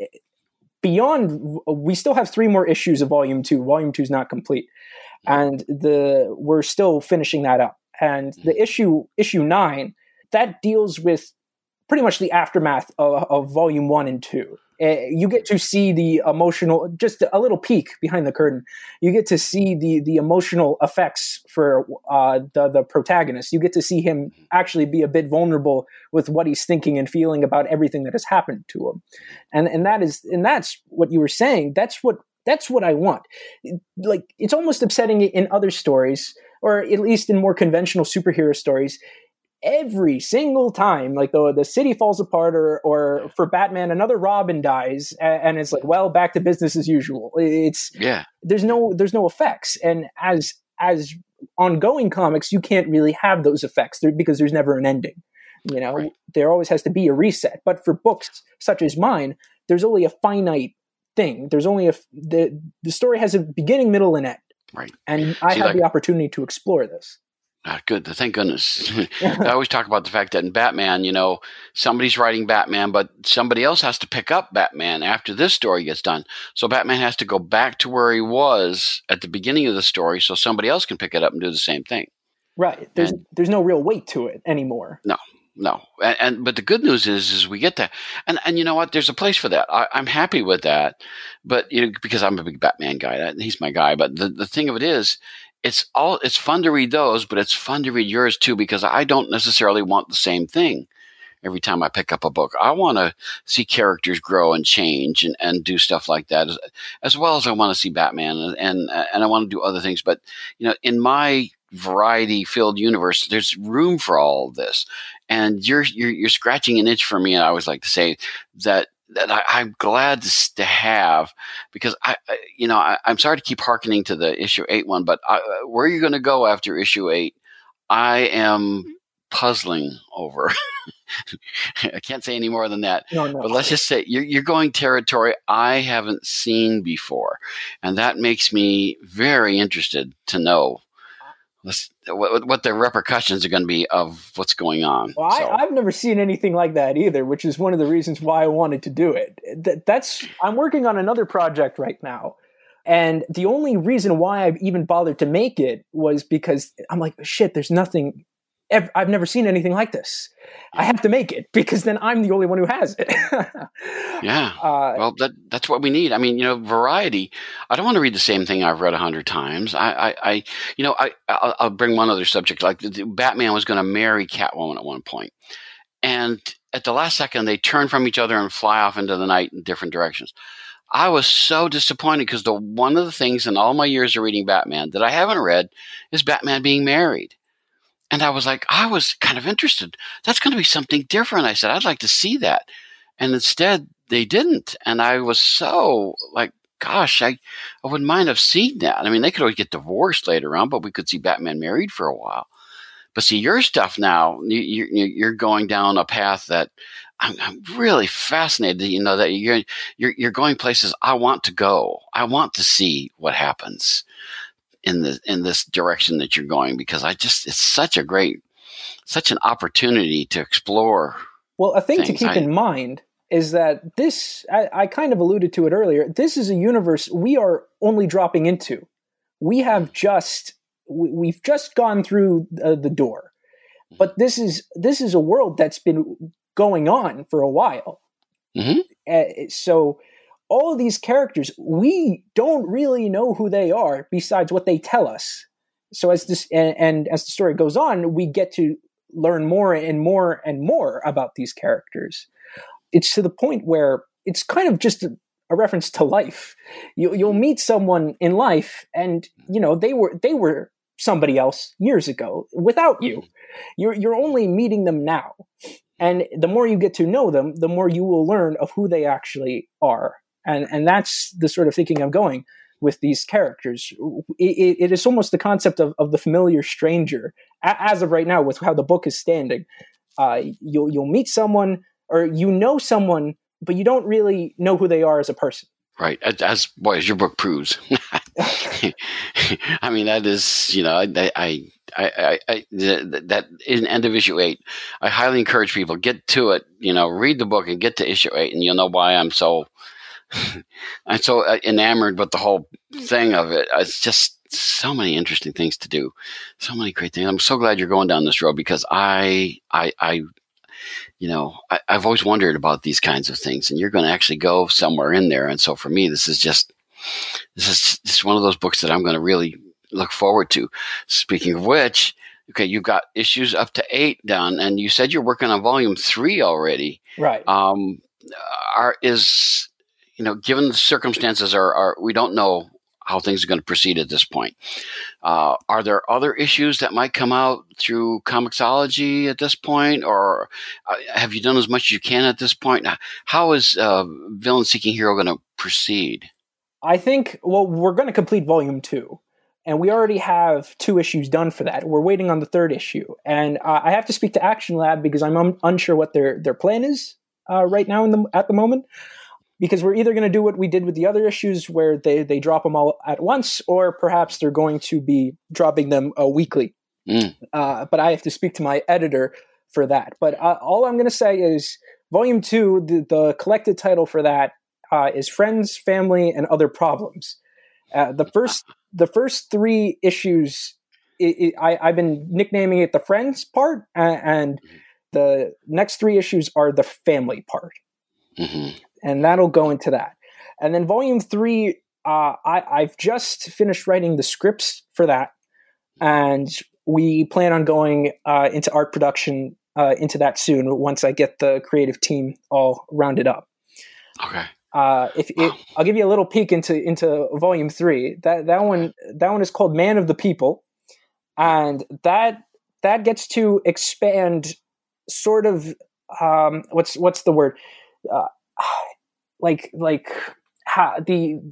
beyond, we still have three more issues of Volume Two. Volume Two is not complete, and the we're still finishing that up. And the issue issue nine, that deals with pretty much the aftermath of, of Volume One and Two. Uh, you get to see the emotional, just a little peek behind the curtain. You get to see the the emotional effects for uh, the the protagonist. You get to see him actually be a bit vulnerable with what he's thinking and feeling about everything that has happened to him, and and that is and that's what you were saying. That's what that's what I want. Like, it's almost upsetting in other stories, or at least in more conventional superhero stories. Every single time, like the the city falls apart, or or for Batman, another Robin dies, and, and it's like, well, back to business as usual. It's yeah. There's no there's no effects, and as as ongoing comics, you can't really have those effects there, because there's never an ending. You know, right. There always has to be a reset. But for books such as mine, there's only a finite thing. There's only a the the story has a beginning, middle, and end. Right. And I See, have like, the opportunity to explore this. Ah, good. Thank goodness. I always talk about the fact that in Batman, you know, somebody's writing Batman, but somebody else has to pick up Batman after this story gets done. So Batman has to go back to where he was at the beginning of the story, so somebody else can pick it up and do the same thing. Right. There's and, there's no real weight to it anymore. No, no. And, and but the good news is, is we get that, and and you know what? There's a place for that. I, I'm happy with that, but you know, because I'm a big Batman guy, that, he's my guy. But the the thing of it is, It's all. It's fun to read those, but it's fun to read yours too, because I don't necessarily want the same thing every time I pick up a book. I want to see characters grow and change and, and do stuff like that, as, as well as I want to see Batman and, and, and I want to do other things. But, you know, in my variety-filled universe, there's room for all of this. And you're, you're, you're scratching an itch for me. And I always like to say that, that I, I'm glad to, to have, because I, I you know, I, I'm sorry to keep hearkening to the issue eight one, but I, where are you going to go after issue eight? I am puzzling over. I can't say any more than that. No, no. But let's just say you're, you're going territory I haven't seen before. And that makes me very interested to know Let's, what, what the repercussions are going to be of what's going on. Well, so. I, I've never seen anything like that either, which is one of the reasons why I wanted to do it. That, that's I'm working on another project right now. And the only reason why I've even bothered to make it was because I'm like, shit, there's nothing, ever, I've never seen anything like this. I have to make it because then I'm the only one who has it. yeah. Uh, well, that that's what we need. I mean, you know, variety. I don't want to read the same thing I've read a hundred times. I, I, I, you know, I, I'll, I'll bring one other subject. Like the, the Batman was going to marry Catwoman at one point, and at the last second, they turn from each other and fly off into the night in different directions. I was so disappointed because the one of the things in all my years of reading Batman that I haven't read is Batman being married. And I was like, I was kind of interested. That's going to be something different. I said, I'd like to see that. And instead, they didn't. And I was so like, gosh, I, I wouldn't mind have seen that. I mean, they could always get divorced later on, but we could see Batman married for a while. But see, your stuff now, you, you, you're going down a path that I'm, I'm really fascinated. You know that you're you're you're going places I want to go. I want to see what happens in the in this direction that you're going, because I just it's such a great, such an opportunity to explore. Well, a thing things. to keep I, in mind is that this, I, I kind of alluded to it earlier, this is a universe we are only dropping into. We have just, we, we've just gone through uh, the door. But this is this is a world that's been going on for a while. Mm-hmm. Uh, so all of these characters, we don't really know who they are besides what they tell us. So as this and, and as the story goes on, we get to learn more and more and more about these characters. It's to the point where it's kind of just a, a reference to life. You, you'll meet someone in life, and you know they were they were somebody else years ago without you. You're you're only meeting them now. And the more you get to know them, the more you will learn of who they actually are. And and that's the sort of thinking I'm going with these characters. It, it, it is almost the concept of, of the familiar stranger. A, as of right now, with how the book is standing, uh, you'll you'll meet someone, or you know someone, but you don't really know who they are as a person. Right. As, boy, as your book proves. I mean, that is, you know, I, I, I, I, that in end of issue eight, I highly encourage people, get to it, you know, read the book and get to issue eight, and you'll know why I'm so, I'm so enamored with the whole thing of it. It's just so many interesting things to do. So many great things. I'm so glad you're going down this road, because I, I, I, you know, I, I've always wondered about these kinds of things, and you're going to actually go somewhere in there. And so for me, this is just, this is just one of those books that I'm going to really look forward to. Speaking of which, okay, you've got issues up to eight done, and you said you're working on volume three already. Right. Um, are, is, you know, given the circumstances are, are, we don't know how things are going to proceed at this point. Uh, are there other issues that might come out through Comixology at this point, or uh, have you done as much as you can at this point? How is uh, Villain Seeking Hero going to proceed? I think, well, we're going to complete volume two, and we already have two issues done for that. We're waiting on the third issue, and uh, I have to speak to Action Lab because I'm un- unsure what their, their plan is uh, right now in the, at the moment. Because we're either going to do what we did with the other issues, where they, they drop them all at once, or perhaps they're going to be dropping them uh, weekly. Mm. Uh, but I have to speak to my editor for that. But uh, all I'm going to say is Volume two, the, the collected title for that uh, is Friends, Family, and Other Problems. Uh, the first the first three issues, it, it, I, I've been nicknaming it the Friends part, and, and the next three issues are the Family part. Mm-hmm. And that'll go into that. And then volume three, uh, I, I've just finished writing the scripts for that. And we plan on going uh, into art production uh, into that soon once I get the creative team all rounded up. Okay. Uh, if Wow. it, I'll give you a little peek into into volume three. That that one that one is called Man of the People, and that that gets to expand sort of um, what's what's the word uh, like like how, the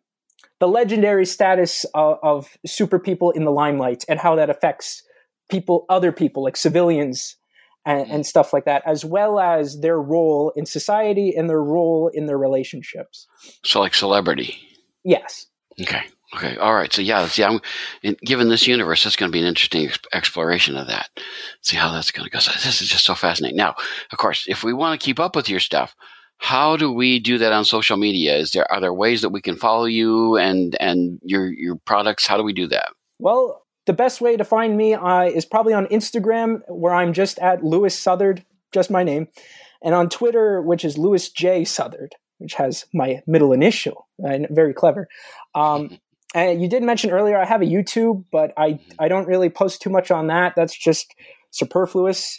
the legendary status of, of super people in the limelight and how that affects people, other people like civilians. And, and stuff like that, as well as their role in society and their role in their relationships. So like celebrity. Yes. Okay. Okay. All right. So yeah, see, I'm in, given this universe, that's going to be an interesting ex- exploration of that. See how that's going to go. So this is just so fascinating. Now, of course, if we want to keep up with your stuff, how do we do that on social media? Is there are there ways that we can follow you and and your your products? How do we do that? Well, the best way to find me uh, is probably on Instagram, where I'm just at Lewis Southard, just my name, and on Twitter, which is Lewis J Southard, which has my middle initial. And very clever. Um, and you did mention earlier I have a YouTube, but I I don't really post too much on that. That's just superfluous.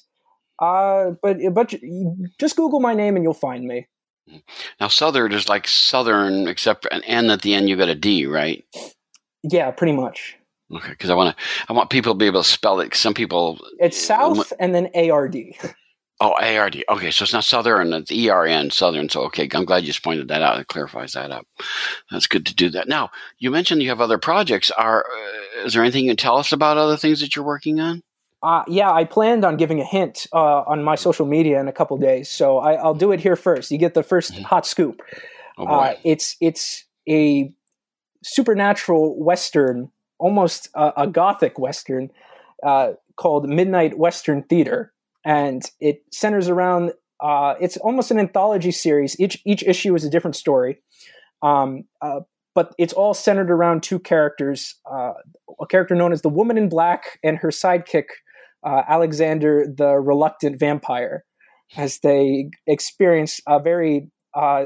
Uh, but but just Google my name and you'll find me. Now, Southard is like Southern, except an N at the end. You got a D, right? Yeah, pretty much. Okay, because I want to, I want people to be able to spell it. 'Cause some people, it's South and then A R D. Oh, A R D. Okay, so it's not Southern, it's E R N, Southern. So, okay, I'm glad you just pointed that out. It clarifies that up. That's good to do that. Now, you mentioned you have other projects. Are uh, is there anything you can tell us about other things that you're working on? Uh, yeah, I planned on giving a hint uh, on my social media in a couple days, so I, I'll do it here first. You get the first mm-hmm. hot scoop. Oh boy. Uh, it's it's a supernatural Western, almost a, a gothic Western, uh, called Midnight Western Theater, and it centers around. Uh, it's almost an anthology series. Each each issue is a different story, um, uh, but it's all centered around two characters: uh, a character known as the Woman in Black and her sidekick, uh, Alexander the Reluctant Vampire, as they experience a very uh,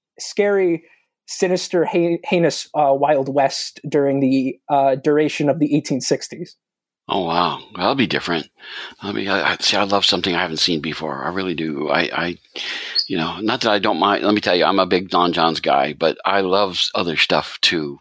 scary, sinister, ha- heinous uh, Wild West during the uh, duration of the eighteen sixties. Oh wow, well, that'll be different. I mean, I, I see. I love something I haven't seen before. I really do. I, I, you know, not that I don't mind. Let me tell you, I'm a big Don Johns guy, but I love other stuff too.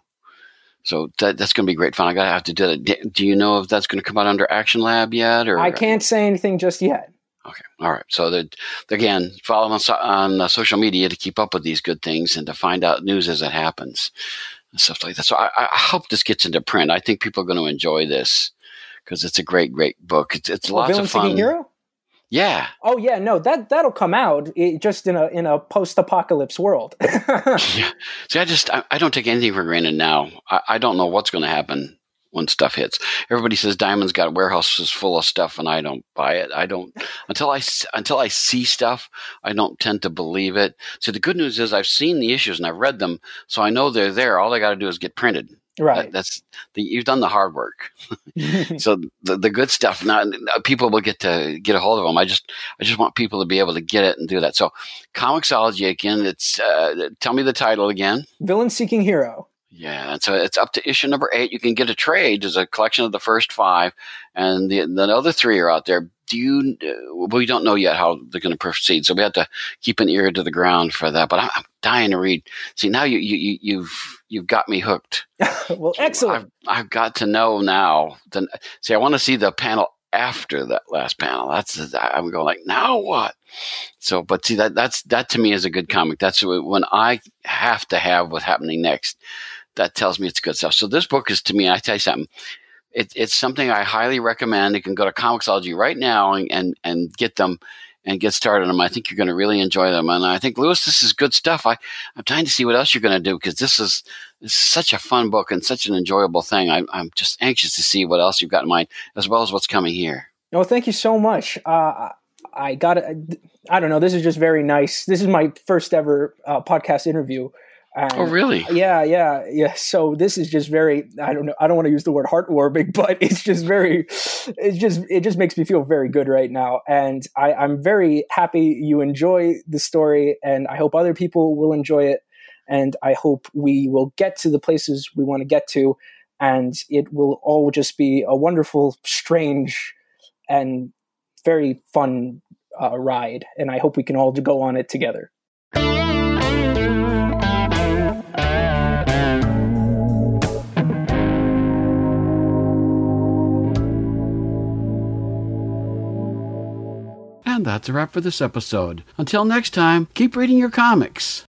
So that that's going to be great fun. I gotta have to do it. Do you know if that's going to come out under Action Lab yet? Or I can't say anything just yet. Okay, all right. So that again, follow on on uh, social media to keep up with these good things and to find out news as it happens and stuff like that. So I, I hope this gets into print. I think people are going to enjoy this. Because it's a great, great book. It's, it's lots Villain of fun. Seeking Hero? Yeah. Oh yeah, no, that that'll come out it, just in a in a post-apocalypse world. Yeah. See, I just I, I don't take anything for granted now. I, I don't know what's going to happen when stuff hits. Everybody says Diamond's got warehouses full of stuff, and I don't buy it. I don't until I until I see stuff. I don't tend to believe it. So the good news is I've seen the issues and I've read them, so I know they're there. All I got to do is get printed. Right. That, that's the, you've done the hard work. So the the good stuff, not people will get to get a hold of them. I just I just want people to be able to get it and do that. So Comixology again. It's uh, tell me the title again. Villain Seeking Hero. Yeah, and so it's up to issue number eight. You can get a trade. There's a collection of the first five, and the the other three are out there. Do you? Uh, we don't know yet how they're going to proceed, so we have to keep an ear to the ground for that. But I'm, I'm dying to read. See, now you you you've you've got me hooked. Well, excellent. I've, I've got to know now. Then, see, I want to see the panel after that last panel. That's I'm going like now what? So, but see that that's that to me is a good comic. That's when I have to have what's happening next. That tells me it's good stuff. So this book is, to me, I tell you something, it, it's something I highly recommend. You can go to Comixology right now and, and, and get them and get started on them. I think you're going to really enjoy them. And I think, Lewis, this is good stuff. I, I'm trying to see what else you're going to do because this is, this is such a fun book and such an enjoyable thing. I, I'm just anxious to see what else you've got in mind as well as what's coming here. Oh, thank you so much. Uh, I got it. I don't know. This is just very nice. This is my first ever uh, podcast interview. Um, oh, really? Yeah, yeah, yeah. So this is just very, I don't know, I don't want to use the word heartwarming, but it's just very, it's just, it just makes me feel very good right now. And I, I'm very happy you enjoy the story, and I hope other people will enjoy it. And I hope we will get to the places we want to get to, and it will all just be a wonderful, strange, and very fun uh, ride, and I hope we can all go on it together. And that's a wrap for this episode. Until next time, keep reading your comics.